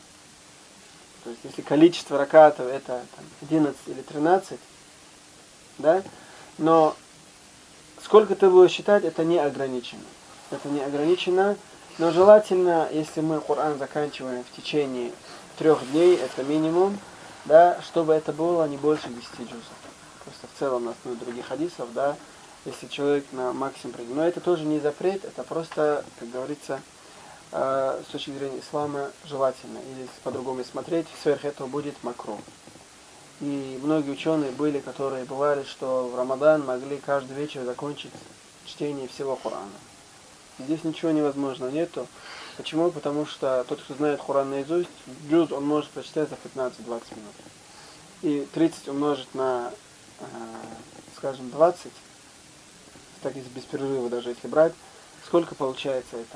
То есть, если количество ракатов это там, одиннадцать или тринадцать, да, но сколько ты будешь читать, это не ограничено. Это не ограничено, но желательно, если мы Коран заканчиваем в течение трех дней, это минимум, да, чтобы это было не больше десяти джузов. Просто в целом на основе других хадисов, да, если человек на максимум придет. Но это тоже не запрет, это просто, как говорится, э, с точки зрения ислама желательно. Или по-другому смотреть, сверх этого будет макрух. И многие ученые были, которые бывали, что в Рамадан могли каждый вечер закончить чтение всего Корана. Здесь ничего невозможного нету. Почему? Потому что тот, кто знает Коран наизусть, джуз он может прочитать за пятнадцать-двадцать минут. И тридцать умножить на, э, скажем, двадцать, так если без перерыва даже если брать, сколько получается это?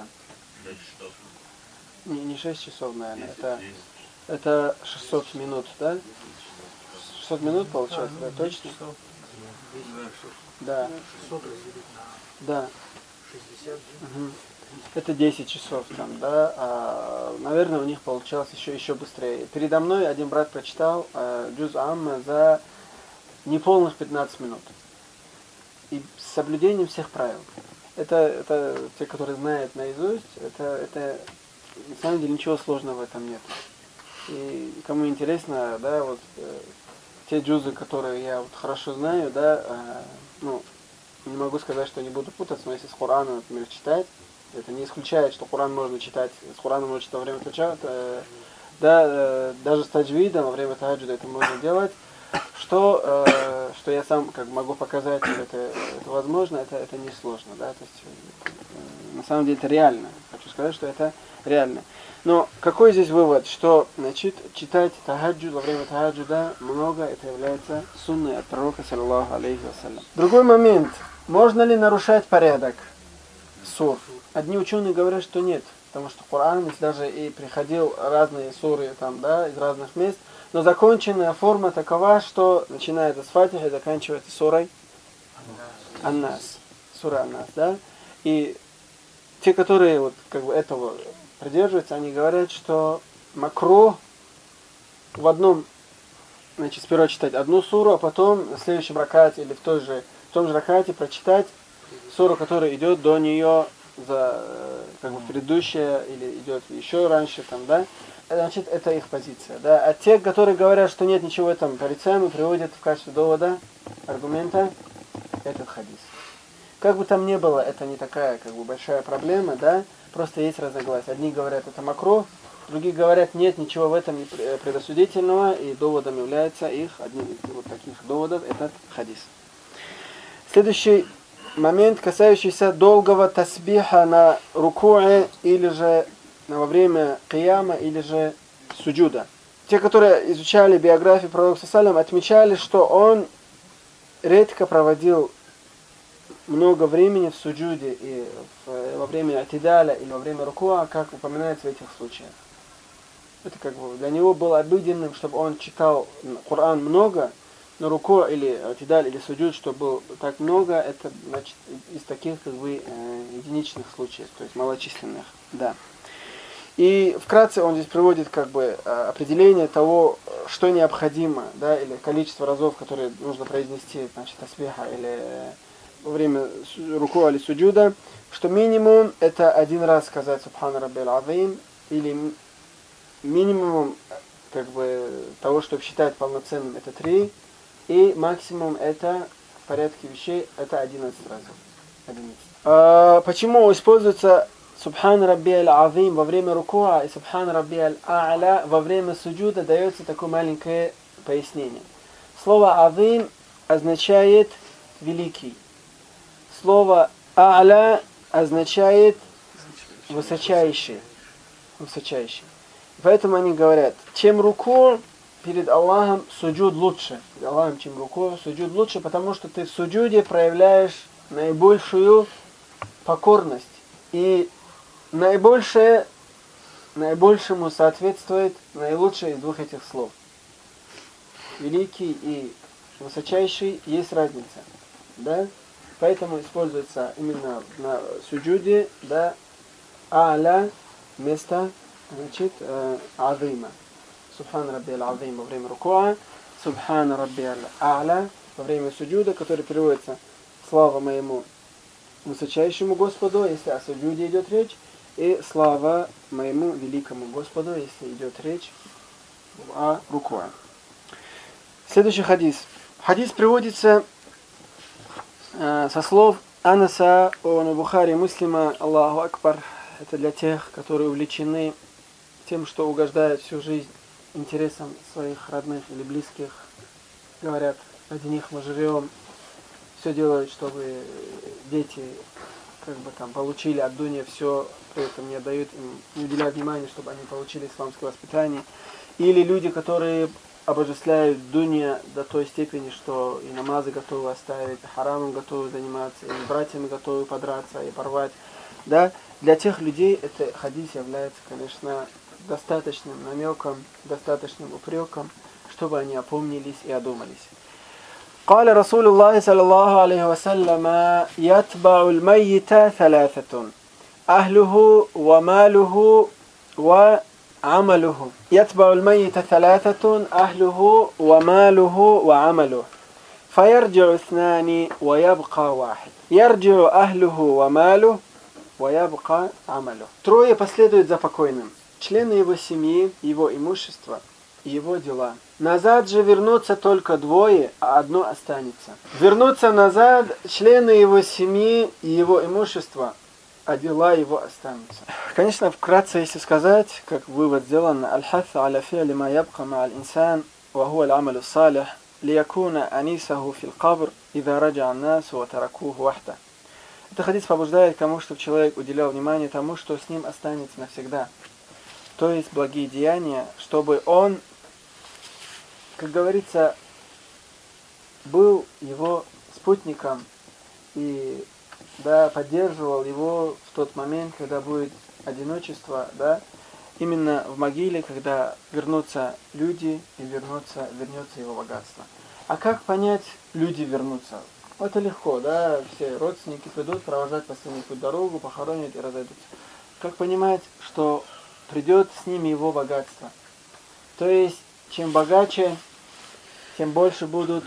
Не, не шесть часов, наверное, это, это шестьсот минут, да? шестьсот минут получается, да, точно? Да. Да. Угу. Это десять часов там, да. А, наверное, у них получалось еще, еще быстрее. Передо мной один брат прочитал э, джуз Амма за неполных пятнадцать минут. И с соблюдением всех правил. Это, это те, которые знают наизусть, это, это на самом деле ничего сложного в этом нет. И кому интересно, да, вот э, те джузы, которые я вот хорошо знаю, да, э, ну, не могу сказать, что не буду путаться, но если с Кораном, например, читать, это не исключает, что Коран можно читать, с Кораном можно читать во время таджуда, э, да, э, даже с таджвидом во время таджуда это можно делать. Что, э, что я сам как могу показать, что это, это возможно, это, это не сложно, да, то есть э, на самом деле это реально. Хочу сказать, что это реально. Но какой здесь вывод, что значит читать тахаджуд во время тахаджуда много, это является сунной от пророка саллаллаху алейхи вассалям. Другой момент, можно ли нарушать порядок сур? Одни ученые говорят, что нет, потому что Коран, если даже и приходил разные суры там, да, из разных мест, но законченная форма такова, что начинается с Фатихи и заканчивается сурой Ан-Нас. Сура Ан-Нас, да? И те, которые вот как бы этого придерживаются, они говорят, что макро в одном, значит, сперва читать одну суру, а потом в следующем ракате или в, той же, в том же ракате прочитать суру, которая идет до нее за как бы предыдущая или идет еще раньше, там, да? Значит, это их позиция, да. А те, которые говорят, что нет ничего в этом порицаемого, приводят в качестве довода, аргумента, этот хадис. Как бы там ни было, это не такая как бы большая проблема, да. Просто есть разногласия. Одни говорят, это макро, другие говорят, нет ничего в этом предосудительного, и доводом является их, одним из вот таких доводов, этот хадис. Следующий момент, касающийся долгого тасбиха на рукуэ или же во время кияма или же суджуда. Те, которые изучали биографию пророка саллаллаху алейхи ва саллям, отмечали, что он редко проводил много времени в суджуде и в, во время атидаля или во время рукуа, как упоминается в этих случаях. Это как бы для него было обыденным, чтобы он читал Коран много, но рукуа или атидаль или суджуд, чтобы было так много, это значит из таких как бы единичных случаев, то есть малочисленных, да. И вкратце он здесь приводит как бы определение того, что необходимо, да, или количество разов, которые нужно произнести, значит, тасбиха или во время руку или суджуда, что минимум это один раз сказать Субхана Раббил Азим, или минимум как бы того, чтобы считать полноценным, это три, и максимум это в порядке вещей это одиннадцать разов. одиннадцать. А почему используется Субхан Рабби аль-Азим во время рукуа и Субхан Рабби аль-А'ля во время суджуда, дается такое маленькое пояснение. Слово Азим означает великий. Слово А'ля означает высочайший. Высочайший. Поэтому они говорят, чем руку перед Аллахом суджуд лучше. Перед Аллахом, чем руку суджуд лучше, потому что ты в суджуде проявляешь наибольшую покорность. И наибольшее, наибольшему соответствует наилучшее из двух этих слов. Великий и высочайший, есть разница. Да? Поэтому используется именно на суджуде, да, а'ля вместо, значит, азима. Субхан Рабби аль-Азим во время рукуа, Субхан Рабби аль-А'ля во время суджуда, который переводится слава моему высочайшему Господу, если о суджуде идет речь, и слава моему великому Господу, если идет речь о рукуе. Следующий хадис. Хадис приводится э, со слов Анаса о Бухари Муслима, Аллаху Акбар. Это для тех, которые увлечены тем, что угождают всю жизнь интересам своих родных или близких. Говорят, ради них мы живем, все делают, чтобы дети как бы там получили от дуни все, при этом не отдают им, не уделяют внимания, чтобы они получили исламское воспитание. Или люди, которые обожествляют дунья до той степени, что и намазы готовы оставить, и харамом готовы заниматься, и братьями готовы подраться и порвать. Да? Для тех людей это хадис является, конечно, достаточным намеком, достаточным упреком, чтобы они опомнились и одумались. قال رسول الله صلى الله عليه وسلم يتبع الميت ثلاثة أهله وماله وعمله يتبع الميت ثلاثة أهله وماله وعمله فيرجع اثنان ويبقى واحد يرجع أهله وماله ويبقى عمله. Трое последуют за покойным: члены его семьи, его имущество, его дела. Назад же вернутся только двое, а одно останется. Вернутся назад члены его семьи и его имущества, а дела его останутся. Конечно, вкратце, если сказать, как вывод сделан, аль-хатх аля фи'ли ма ябqa ма аль-инсан ва хуа аль-амалу салих лиякуна анисаху фил кабр идha раджа ан-насу ва таракуху вахда. Это хадис побуждает к тому, чтобы человек уделял внимание тому, что с ним останется навсегда. То есть благие деяния, чтобы он, как говорится, был его спутником и да, поддерживал его в тот момент, когда будет одиночество, да, именно в могиле, когда вернутся люди и вернутся, вернется его богатство. А как понять, люди вернутся? Это легко, да, все родственники придут провожать последнюю путь дорогу, похоронят и разойдутся. Как понимать, что придет с ними его богатство? То есть, чем богаче, тем больше будут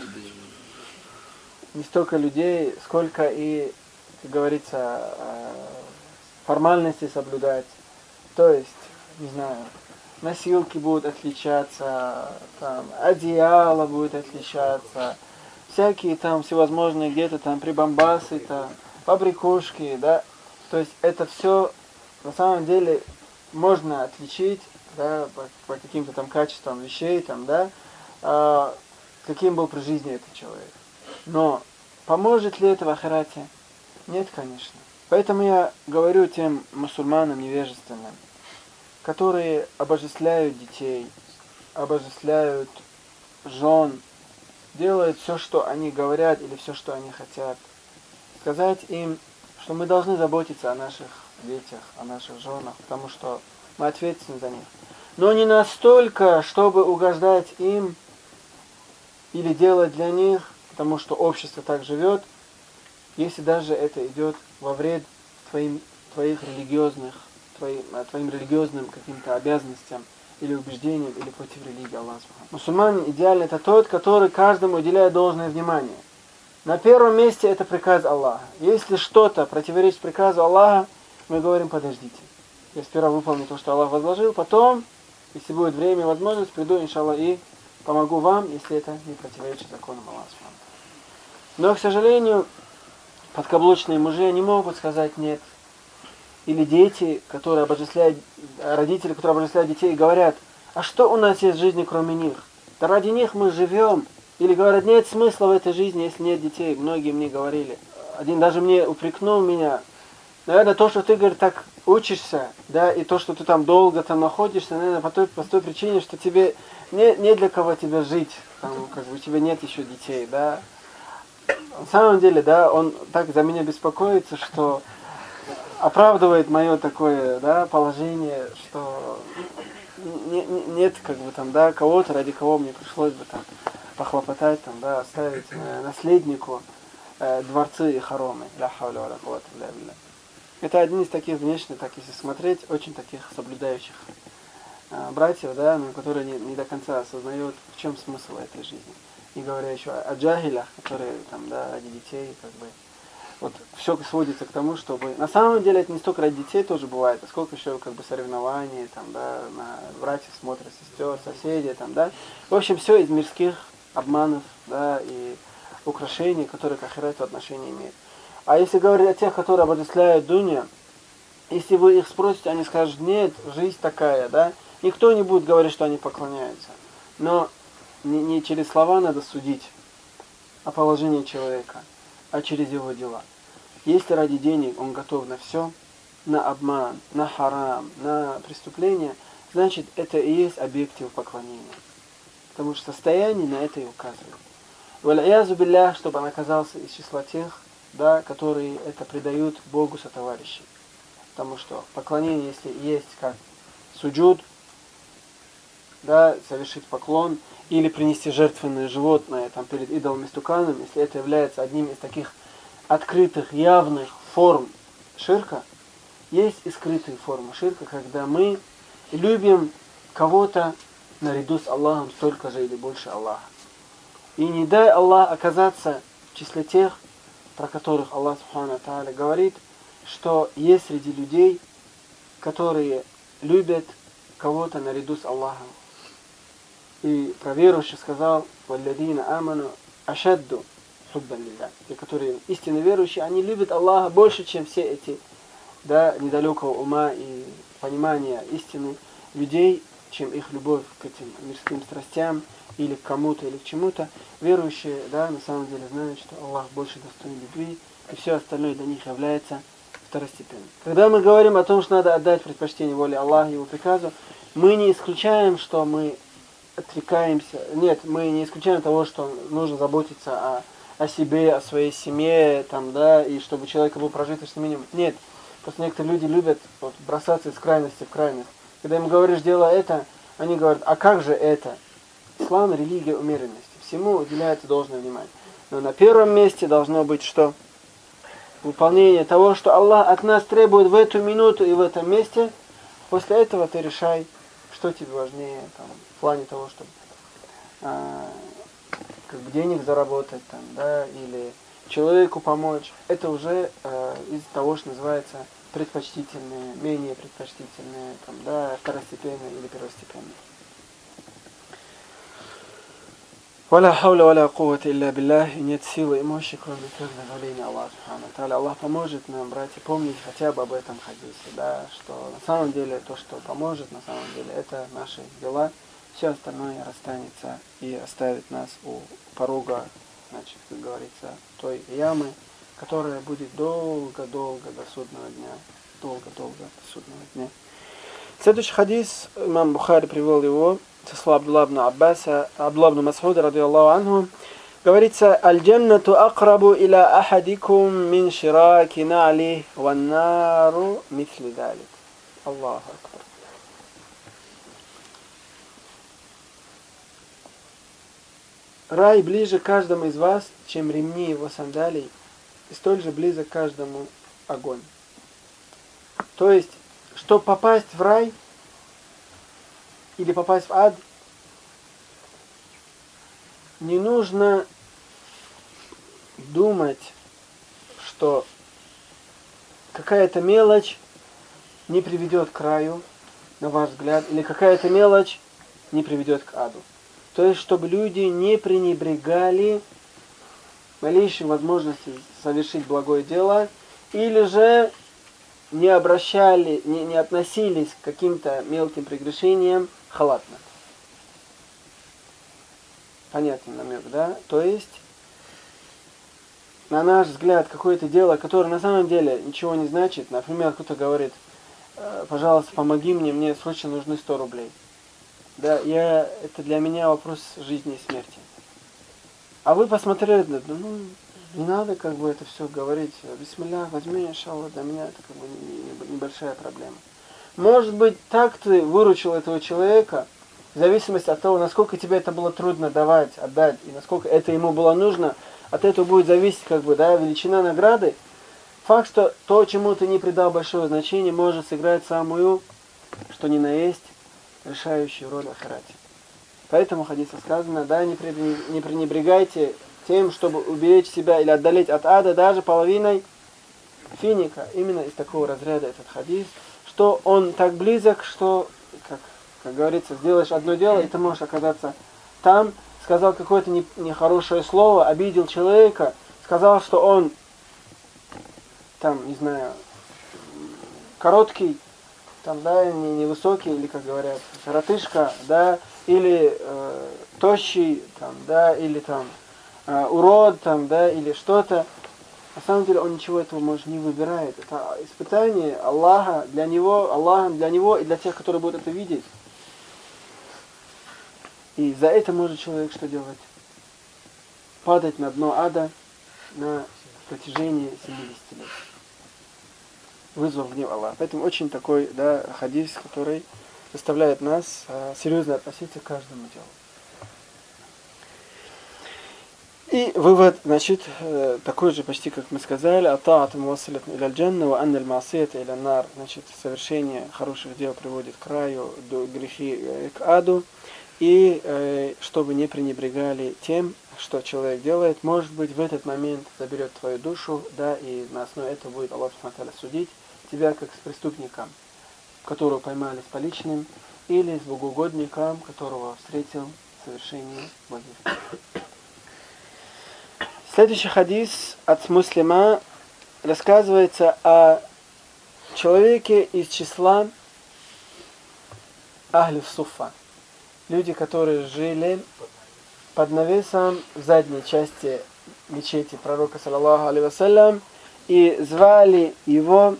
не столько людей, сколько и, как говорится, формальности соблюдать. То есть, не знаю, носилки будут отличаться, там, одеяло будет отличаться, всякие там всевозможные где-то там прибамбасы, там, побрякушки, да. То есть это все на самом деле можно отличить, да, по, по каким-то там качествам вещей, там, да, э, каким был при жизни этот человек. Но поможет ли это в ахирате? Нет, конечно. Поэтому я говорю тем мусульманам невежественным, которые обожествляют детей, обожествляют жен, делают все, что они говорят или все, что они хотят, сказать им, что мы должны заботиться о наших детях, о наших женах, потому что мы ответственны за них. Но не настолько, чтобы угождать им или делать для них, потому что общество так живет, если даже это идет во вред твоим, твоих религиозных, твоим, твоим религиозным каким-то обязанностям или убеждениям, или против религии Аллаха. Мусульманин идеальный это тот, который каждому уделяет должное внимание. На первом месте это приказ Аллаха. Если что-то противоречит приказу Аллаха, мы говорим: подождите. Я сперва выполню то, что Аллах возложил, потом, если будет время и возможность, приду, иншаллах, и помогу вам, если это не противоречит законам Аллаха. Но, к сожалению, подкаблучные мужи не могут сказать нет. Или дети, которые обожествляют, родители, которые обожествляют детей, говорят: а что у нас есть в жизни, кроме них? Да ради них мы живем. Или говорят: нет смысла в этой жизни, если нет детей. Многие мне говорили. Один даже мне упрекнул меня. Наверное, то, что ты, говорит, так учишься, да, и то, что ты там долго там находишься, наверное, по той, по той причине, что тебе не, не для кого тебе жить. Там, как бы, у тебя нет еще детей, да. На самом деле, да, он так за меня беспокоится, что оправдывает мое такое, да, положение, что не, не, нет, как бы там, да, кого-то, ради кого мне пришлось бы там похлопотать, там, да, оставить э, наследнику э, дворцы и хоромы. Это один из таких внешне, так если смотреть, очень таких соблюдающих э, братьев, да, но которые не, не до конца осознают, в чем смысл этой жизни. Не говоря еще о джахилях, которые там, да, ради детей, как бы, Вот все сводится к тому, чтобы... На самом деле это не столько ради детей тоже бывает, а сколько еще как бы соревнований, там, да, на братьев смотрят, сестер, соседей, там, да. В общем, все из мирских обманов, да, и украшений, которые к ахирату отношения имеют. А если говорить о тех, которые обожествляют дунья, если вы их спросите, они скажут, нет, жизнь такая, да. Никто не будет говорить, что они поклоняются. Но не, не через слова надо судить о положении человека, а через его дела. Если ради денег он готов на все, на обман, на харам, на преступление, значит, это и есть объект его поклонения. Потому что состояние на это и указывает. Валь-язу биллях, чтобы он оказался из числа тех, да, которые это предают Богу сотоварищей. Потому что поклонение, если есть как суджуд, да, совершить поклон, или принести жертвенное животное там, перед идолом истуканом, если это является одним из таких открытых, явных форм ширка, есть и скрытые формы ширка, когда мы любим кого-то наряду с Аллахом столько же или больше Аллаха. И не дай Аллах оказаться в числе тех, про которых Аллах Субхану ва Тааля говорит, что есть среди людей, которые любят кого-то наряду с Аллахом. И про верующих сказал, «Валладина аману ашадду хуббан лилля». Те, которые истинно верующие, они любят Аллаха больше, чем все эти, да, недалекого ума и понимания истины людей, чем их любовь к этим мирским страстям, или к кому-то, или к чему-то. Верующие, да, на самом деле знают, что Аллах больше достоин любви, и все остальное для них является второстепенным. Когда мы говорим о том, что надо отдать предпочтение воле Аллаха и Его приказу, мы не исключаем, что мы отрекаемся. Нет, мы не исключаем того, что нужно заботиться о, о себе, о своей семье, там, да, и чтобы человек был прожиточный минимум. Нет, просто некоторые люди любят вот, бросаться из крайности в крайность. Когда им говоришь, делай это, они говорят, а как же это? Ислам – религия умеренности. Всему уделяется должное внимание. Но на первом месте должно быть что? Выполнение того, что Аллах от нас требует в эту минуту и в этом месте. После этого ты решай, что тебе важнее, там, в плане того, чтобы а, как бы денег заработать, там, да, или человеку помочь. Это уже а, из того, что называется предпочтительные, менее предпочтительные, там, да, второстепенные или первостепенные. Валя хауля валя куввата илля биллах, и нет силы и мощи, кроме как дозволения Аллаха Субхану ва Тааля. Аллах поможет нам, братья, помнить хотя бы об этом хадисе, да, что на самом деле то, что поможет, на самом деле, это наши дела. Все остальное расстанется и оставит нас у порога, значит, как говорится, той ямы, которая будет долго-долго до судного дня. Долго-долго до судного дня. Следующий хадис, имам Бухари привел его, со слов Абдулла ибн Аббаса, Абдулла ибн Мас'уда, ради Аллаху анху, говорится, «Аль-джаннату акрабу иля ахадикум мин шираки нали, ван-нару мисли далик». Аллаху акбар. Рай ближе каждому из вас, чем ремни его сандалий, и столь же близок каждому огонь. То есть, чтобы попасть в рай или попасть в ад, не нужно думать, что какая-то мелочь не приведет к раю, на ваш взгляд, или какая-то мелочь не приведет к аду. То есть, чтобы люди не пренебрегали малейшей возможностью совершить благое дело, или же не обращали, не, не относились к каким-то мелким прегрешениям халатно. Понятный намек, да? То есть, на наш взгляд, какое-то дело, которое на самом деле ничего не значит, например, кто-то говорит, пожалуйста, помоги мне, мне срочно нужны сто рублей. Да, я, это для меня вопрос жизни и смерти. А вы посмотрели, ну, не надо как бы это все говорить. Бисмиллах, возьми, иншаллах, для меня это как бы небольшая проблема. Может быть, так ты выручил этого человека, в зависимости от того, насколько тебе это было трудно давать, отдать, и насколько это ему было нужно, от этого будет зависеть как бы, да, величина награды. Факт, что то, чему ты не придал большое значение, может сыграть самую, что ни на есть, решающую роль в ахирате. Поэтому в хадисе сказано, да, не пренебрегайте тем, чтобы уберечь себя или отдалить от ада даже половиной финика. Именно из такого разряда этот хадис, что он так близок, что, как, как говорится, сделаешь одно дело, и ты можешь оказаться там, сказал какое-то не, нехорошее слово, обидел человека, сказал, что он, там, не знаю, короткий, там, да, не, невысокий, или, как говорят, коротышка, да, или э, тощий, там, да, или там э, урод, там, да, или что-то. На самом деле он ничего этого, может, не выбирает. Это испытание Аллаха для него, Аллахом для него и для тех, которые будут это видеть. И за это может человек что делать? Падать на дно ада на протяжении семидесяти лет. Вызвав гнев Аллаха. Поэтому очень такой, да, хадис, который заставляет нас а, серьезно относиться к каждому делу. И вывод, значит, такой же почти, как мы сказали, «Ата'ат муассилат иля аль-джанна, ва анна аль-ма'асията иля нар». Значит, совершение хороших дел приводит к раю, до грехи к аду. И чтобы не пренебрегали тем, что человек делает, может быть, в этот момент заберет твою душу, да, и на основе этого будет Аллах субхану судить тебя как с преступником, которого поймали с поличным, или с богоугодником, которого встретил в совершении благих. Следующий хадис от Муслима рассказывается о человеке из числа Ахли Суффа. Люди, которые жили под навесом в задней части мечети пророка, саллаллаху алейхи вассалям, и звали его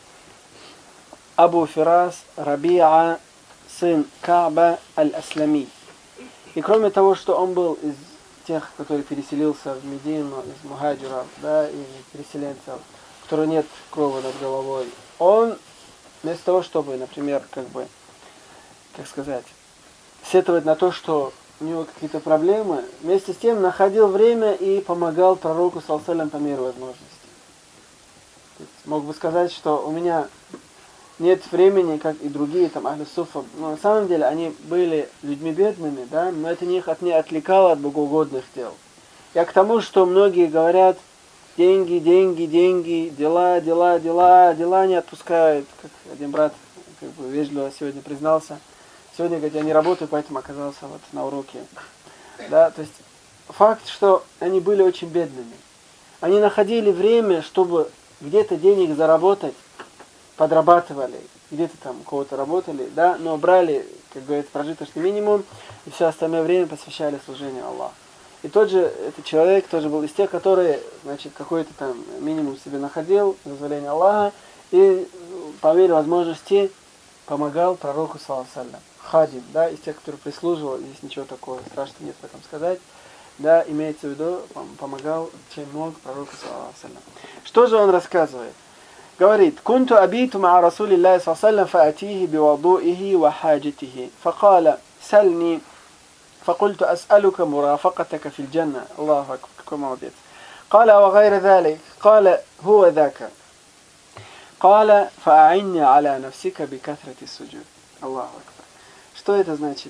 Абу Фирас Раби'a, сын Кааба аль-Аслами. И кроме того, что он был из тех, который переселился в Медину, из мухаджиров, да, и переселенцев, у которого нет крова над головой, он вместо того, чтобы, например, как бы, как сказать, сетовать на то, что у него какие-то проблемы, вместе с тем находил время и помогал пророку, саллаллаху алейхи ва саллям, по мере возможности. Мог бы сказать, что у меня нет времени, как и другие, там, Ахли Суффа. Но на самом деле они были людьми бедными, да, но это не их от, не отвлекало от богоугодных дел. Я к тому, что многие говорят, деньги, деньги, деньги, дела, дела, дела, дела не отпускают. Как один брат как бы вежливо сегодня признался. Сегодня, говорит, я не работаю, поэтому оказался вот на уроке. Да, то есть факт, что они были очень бедными. Они находили время, чтобы где-то денег заработать, подрабатывали, где-то там у кого-то работали, да, но брали, как говорится, прожиточный минимум, и все остальное время посвящали служению Аллаху. И тот же этот человек тоже был из тех, которые, значит, какой-то там минимум себе находил, дозволение Аллаха, и по мере возможности помогал пророку, саллаллаху алейхи ва саллям. Хадим, да, из тех, которые прислуживал, здесь ничего такого страшного нет в этом сказать, да, имеется в виду, помогал, чем мог пророку, саллаллаху алейхи ва саллям. Что же он рассказывает? Говорит: «Кунту абиту ма Расулиллахи саллаллаху алейхи ва саллям, фаатихи бивадуихи ва хаджатихи, факаля сальни, факульту ас'алука мурафакатака фил джанна». Аллаху акбар, какой молодец. Каля ва гайра залик, каля хуа дака. Каля фа'инни аля нафсика би катрати суджуд. Аллаху акбар. Что это значит?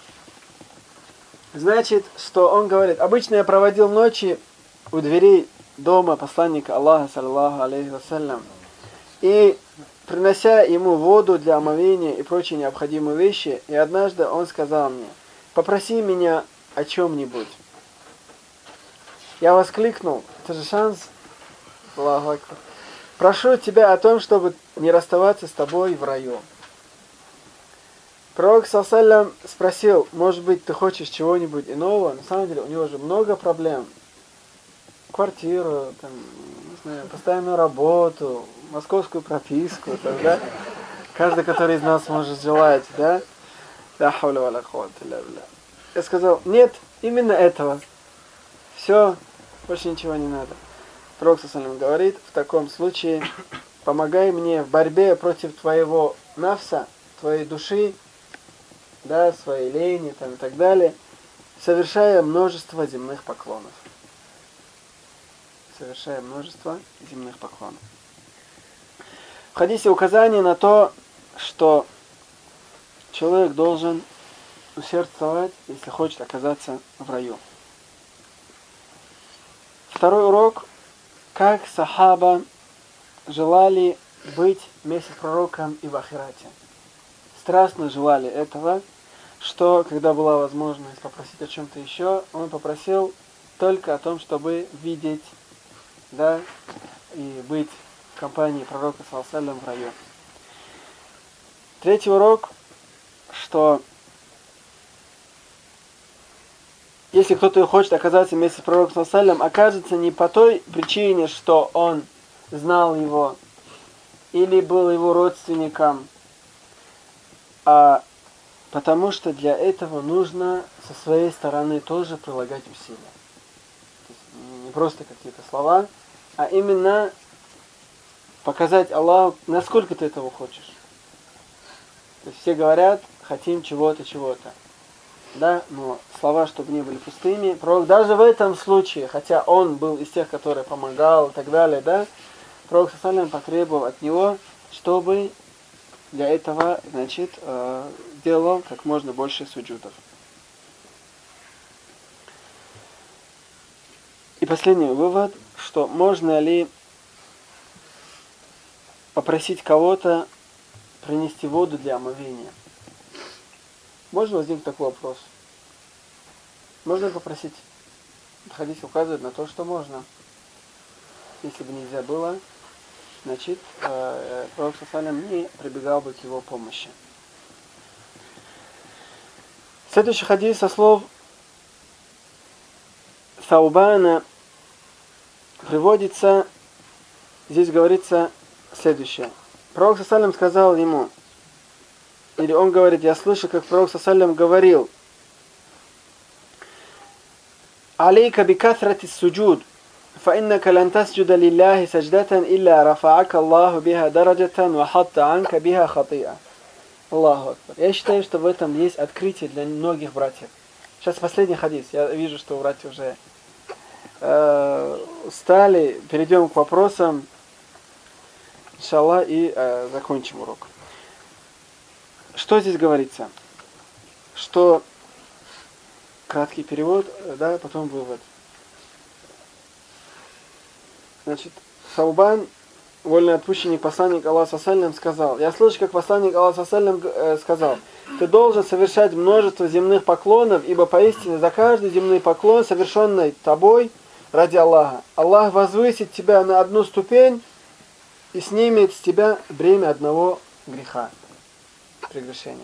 Значит, что он говорит: обычно я проводил ночи у дверей дома посланника Аллаха, саллаллаху алейхи вассалям, и принося ему воду для омовения и прочие необходимые вещи, и однажды он сказал мне: попроси меня о чем-нибудь. Я воскликнул: это же шанс, Аллаху акбар. Прошу тебя о том, чтобы не расставаться с тобой в раю. Пророк, саллаллаху алейхи ва саллям, спросил: может быть, ты хочешь чего-нибудь иного? На самом деле у него же много проблем. Квартиру, там, не знаю, постоянную работу, московскую прописку, там, да? Каждый, который из нас может желать, да? Я сказал: нет, именно этого. Все, больше ничего не надо. Пророк, саллаллаху алейхи ва саллям, говорит: в таком случае помогай мне в борьбе против твоего нафса, твоей души, да, своей лени, там, и так далее, совершая множество земных поклонов. Совершая множество земных поклонов. В хадисе указание на то, что человек должен усердствовать, если хочет оказаться в раю. Второй урок, как сахаба желали быть вместе с пророком и в ахирате. Страстно желали этого, что, когда была возможность попросить о чем-то еще, он попросил только о том, чтобы видеть, да, и быть в компании пророка саллаллаху алейхи ва саллям в раю. Третий урок, что если кто-то хочет оказаться вместе с пророком саллаллаху алейхи ва саллям, окажется не по той причине, что он знал его или был его родственником, а потому что для этого нужно со своей стороны тоже прилагать усилия. То есть не просто какие-то слова, а именно показать Аллаху, насколько ты этого хочешь. То есть все говорят, хотим чего-то, чего-то. Да, но слова, чтобы не были пустыми. Пророк даже в этом случае, хотя он был из тех, которые помогал и так далее, да, пророк саллаллаху алейхи ва саллям потребовал от него, чтобы для этого, значит, э, делал как можно больше суджудов. И последний вывод, что можно ли попросить кого-то принести воду для омовения. Можно возникнуть такой вопрос. Можно попросить? Хадис указывает на то, что можно. Если бы нельзя было, значит, э, пророк саллаллаху алейхи ва саллям не прибегал бы к его помощи. Следующий хадис со слов Таубана приводится, здесь говорится следующее. Пророк саллаллаху алейхи ва саллям сказал ему, или он говорит, я слышу, как пророк саллаллаху алейхи ва саллям говорил: «Алейка бикатрати суджуд, فإنك لن تسجد لله سجدة إلا رفعك الله بها درجة وحط عنك بها خطيئة». Аллаху акбар. Я считаю, что в этом есть открытие для многих братьев. Сейчас последний хадис. Я вижу, что братья уже э, устали. Перейдем к вопросам, иншаллах, и э, закончим урок. Что здесь говорится? Что краткий перевод, да, потом вывод. Значит, Саубан, вольноотпущенник, посланник Аллаха саллаллаху алейхи ва саллям, сказал: я слышу, как посланник Аллаха саллаллаху алейхи ва саллям сказал: ты должен совершать множество земных поклонов, ибо поистине за каждый земной поклон, совершенный тобой ради Аллаха, Аллах возвысит тебя на одну ступень и снимет с тебя бремя одного греха, прегрешения.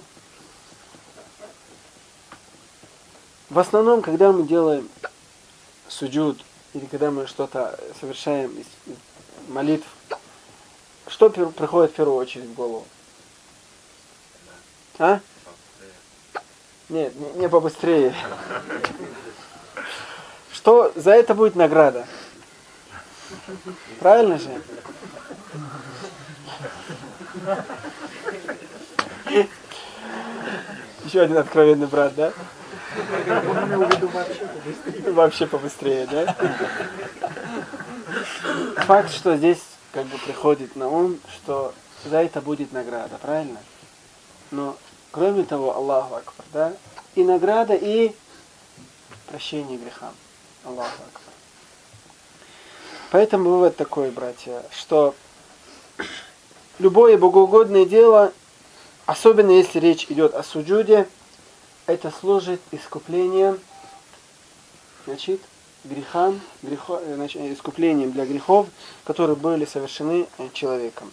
В основном, когда мы делаем суджуд, или когда мы что-то совершаем из молитв, что приходит в первую очередь в голову? А? Нет, не, не побыстрее. Что за это будет награда? Правильно же? Еще один откровенный брат, да? Вообще побыстрее, да? Факт, что здесь как бы приходит на ум, что за это будет награда, правильно? Но кроме того, Аллаху акбар, да? И награда, и прощение грехам. Аллаху акбар. Поэтому вывод такой, братья, что любое богоугодное дело, особенно если речь идет о суджуде, это служит искуплением, значит, грехам, грехо, значит, искуплением для грехов, которые были совершены человеком.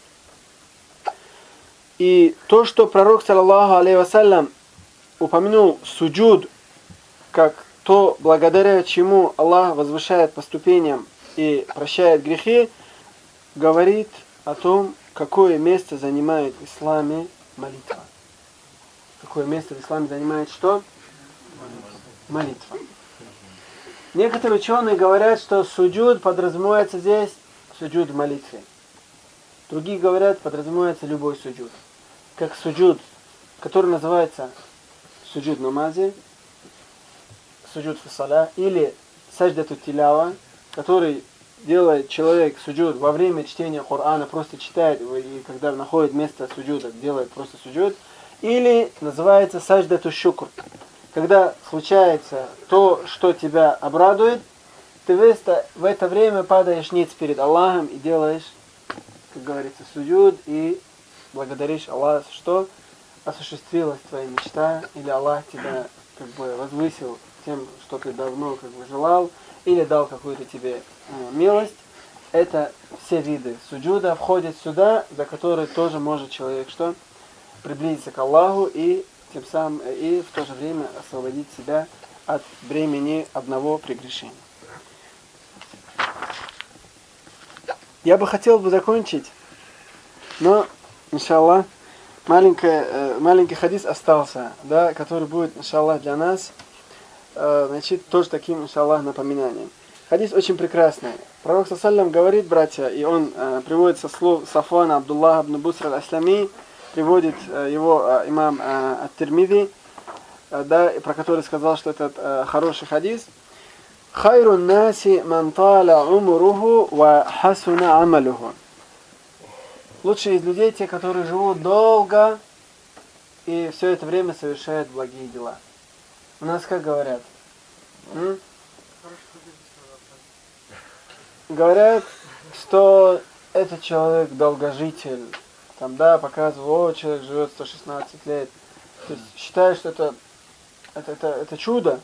И то, что пророк, саллаллаху алейхи ва саллям, упомянул суджуд, как то, благодаря чему Аллах возвышает по ступеням и прощает грехи, говорит о том, какое место занимает в исламе молитва. Какое место в исламе занимает что? Молитва. Некоторые ученые говорят, что суджуд подразумевается здесь суджуд в молитве. Другие говорят, подразумевается любой суджуд. Как суджуд, который называется суджуд в намазе, суджуд в саля, или саждату тилява, который делает человек суджуд во время чтения Корана, просто читает, и когда находит место суджуда, делает просто суджуд. Или называется саждату шукр, когда случается то, что тебя обрадует, ты в это время падаешь ниц перед Аллахом и делаешь, как говорится, суджуд, и благодаришь Аллаха, что осуществилась твоя мечта, или Аллах тебя как бы возвысил тем, что ты давно как бы желал, или дал какую-то тебе э, милость. Это все виды суджуда входят сюда, за которые тоже может человек что? Приблизиться к Аллаху и тем самым и в то же время освободить себя от бремени одного прегрешения. Я бы хотел бы закончить, но, иншаллах, маленький, маленький хадис остался, да, который будет, иншаллах, для нас, значит, тоже таким, иншаллах, напоминанием. Хадис очень прекрасный. Пророк саллаллаху говорит, братья, и он э, приводит со слов Сафвана Абдуллаха ибн Буср аль-Аслами, приводит э, его э, имам э, ат-Тирмизи, э, да, про который сказал, что это э, хороший хадис. «Хайру наси ман таля умруху ва хасуна амалуху». Лучшие из людей те, которые живут долго и все это время совершают благие дела. У нас как говорят? М? Говорят, что этот человек долгожитель, там, да, показывают, о, человек живет сто шестнадцать лет. То есть считают, что это, это, это, это чудо,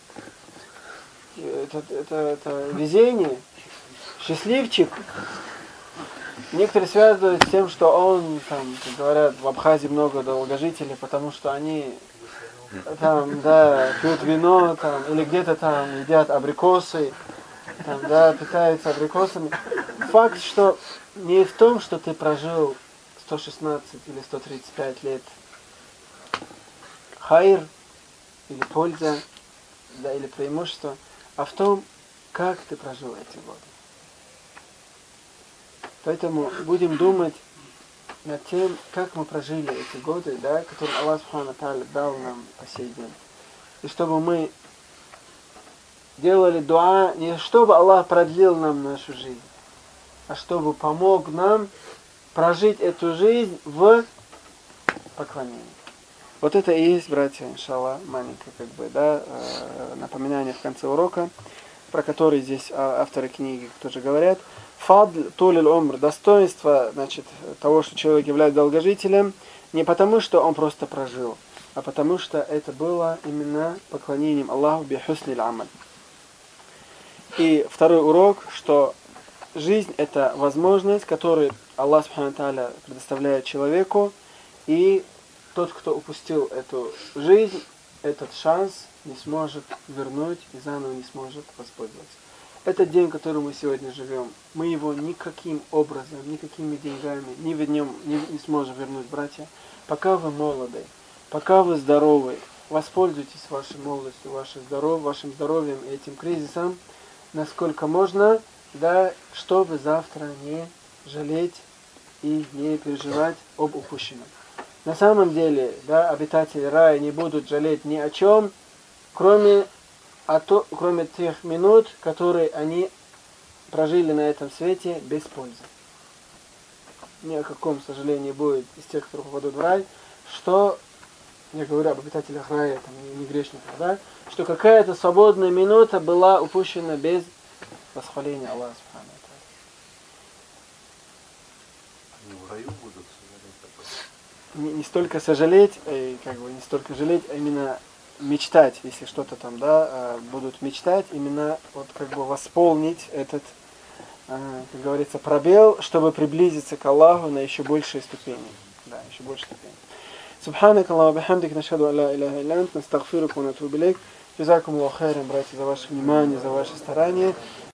это, это, это везение, счастливчик. Некоторые связывают с тем, что он, там, как говорят, в Абхазии много долгожителей, потому что они там, да, пьют вино, там, или где-то там едят абрикосы. Там, да, питаются абрикосами. Факт, что не в том, что ты прожил сто шестнадцать или сто тридцать пять лет хайр, или польза, да, или преимущество, а в том, как ты прожил эти годы. Поэтому будем думать над тем, как мы прожили эти годы, да, которые Аллах Субхану Тааля дал нам по сей день. И чтобы мы делали дуа не чтобы Аллах продлил нам нашу жизнь, а чтобы помог нам прожить эту жизнь в поклонении. Вот это и есть, братья, иншаллах, маленькое как бы, да, напоминание в конце урока, про который здесь авторы книги тоже говорят. Фадл тулил умр, достоинство, значит, того, что человек является долгожителем, не потому, что он просто прожил, а потому, что это было именно поклонением Аллаху би хуснил амаль. И второй урок, что жизнь это возможность, которую Аллах Субхану Тааля предоставляет человеку, и тот, кто упустил эту жизнь, этот шанс не сможет вернуть и заново не сможет воспользоваться. Этот день, в котором мы сегодня живем, мы его никаким образом, никакими деньгами не вернем, не, не сможем вернуть, братья. Пока вы молоды, пока вы здоровы, воспользуйтесь вашей молодостью, вашим здоровьем, вашим здоровьем и этим кризисом, насколько можно, да, чтобы завтра не жалеть и не переживать об упущенном. На самом деле, да, обитатели рая не будут жалеть ни о чем, кроме, а то, кроме тех минут, которые они прожили на этом свете без пользы. Ни о каком сожалении будет из тех, кто попадут в рай, что, я говорю об обитателях рая, там, не грешниках, да, что какая-то свободная минута была упущена без восхваления Аллаха Субхану Тааля.
В раю будут сожалеть.
Не, не столько сожалеть, э, как бы не столько жалеть, а именно мечтать, если что-то там, да, э, будут мечтать, именно вот как бы восполнить этот, э, как говорится, пробел, чтобы приблизиться к Аллаху на еще большие ступени. Да, еще больше ступени. Субханак Аллаху бихамдик, нашхаду алла иляха илля ант, настагфирука ва натубу илейк. Джазакумуллаху хайран, братья, за ваше внимание, за ваши старания.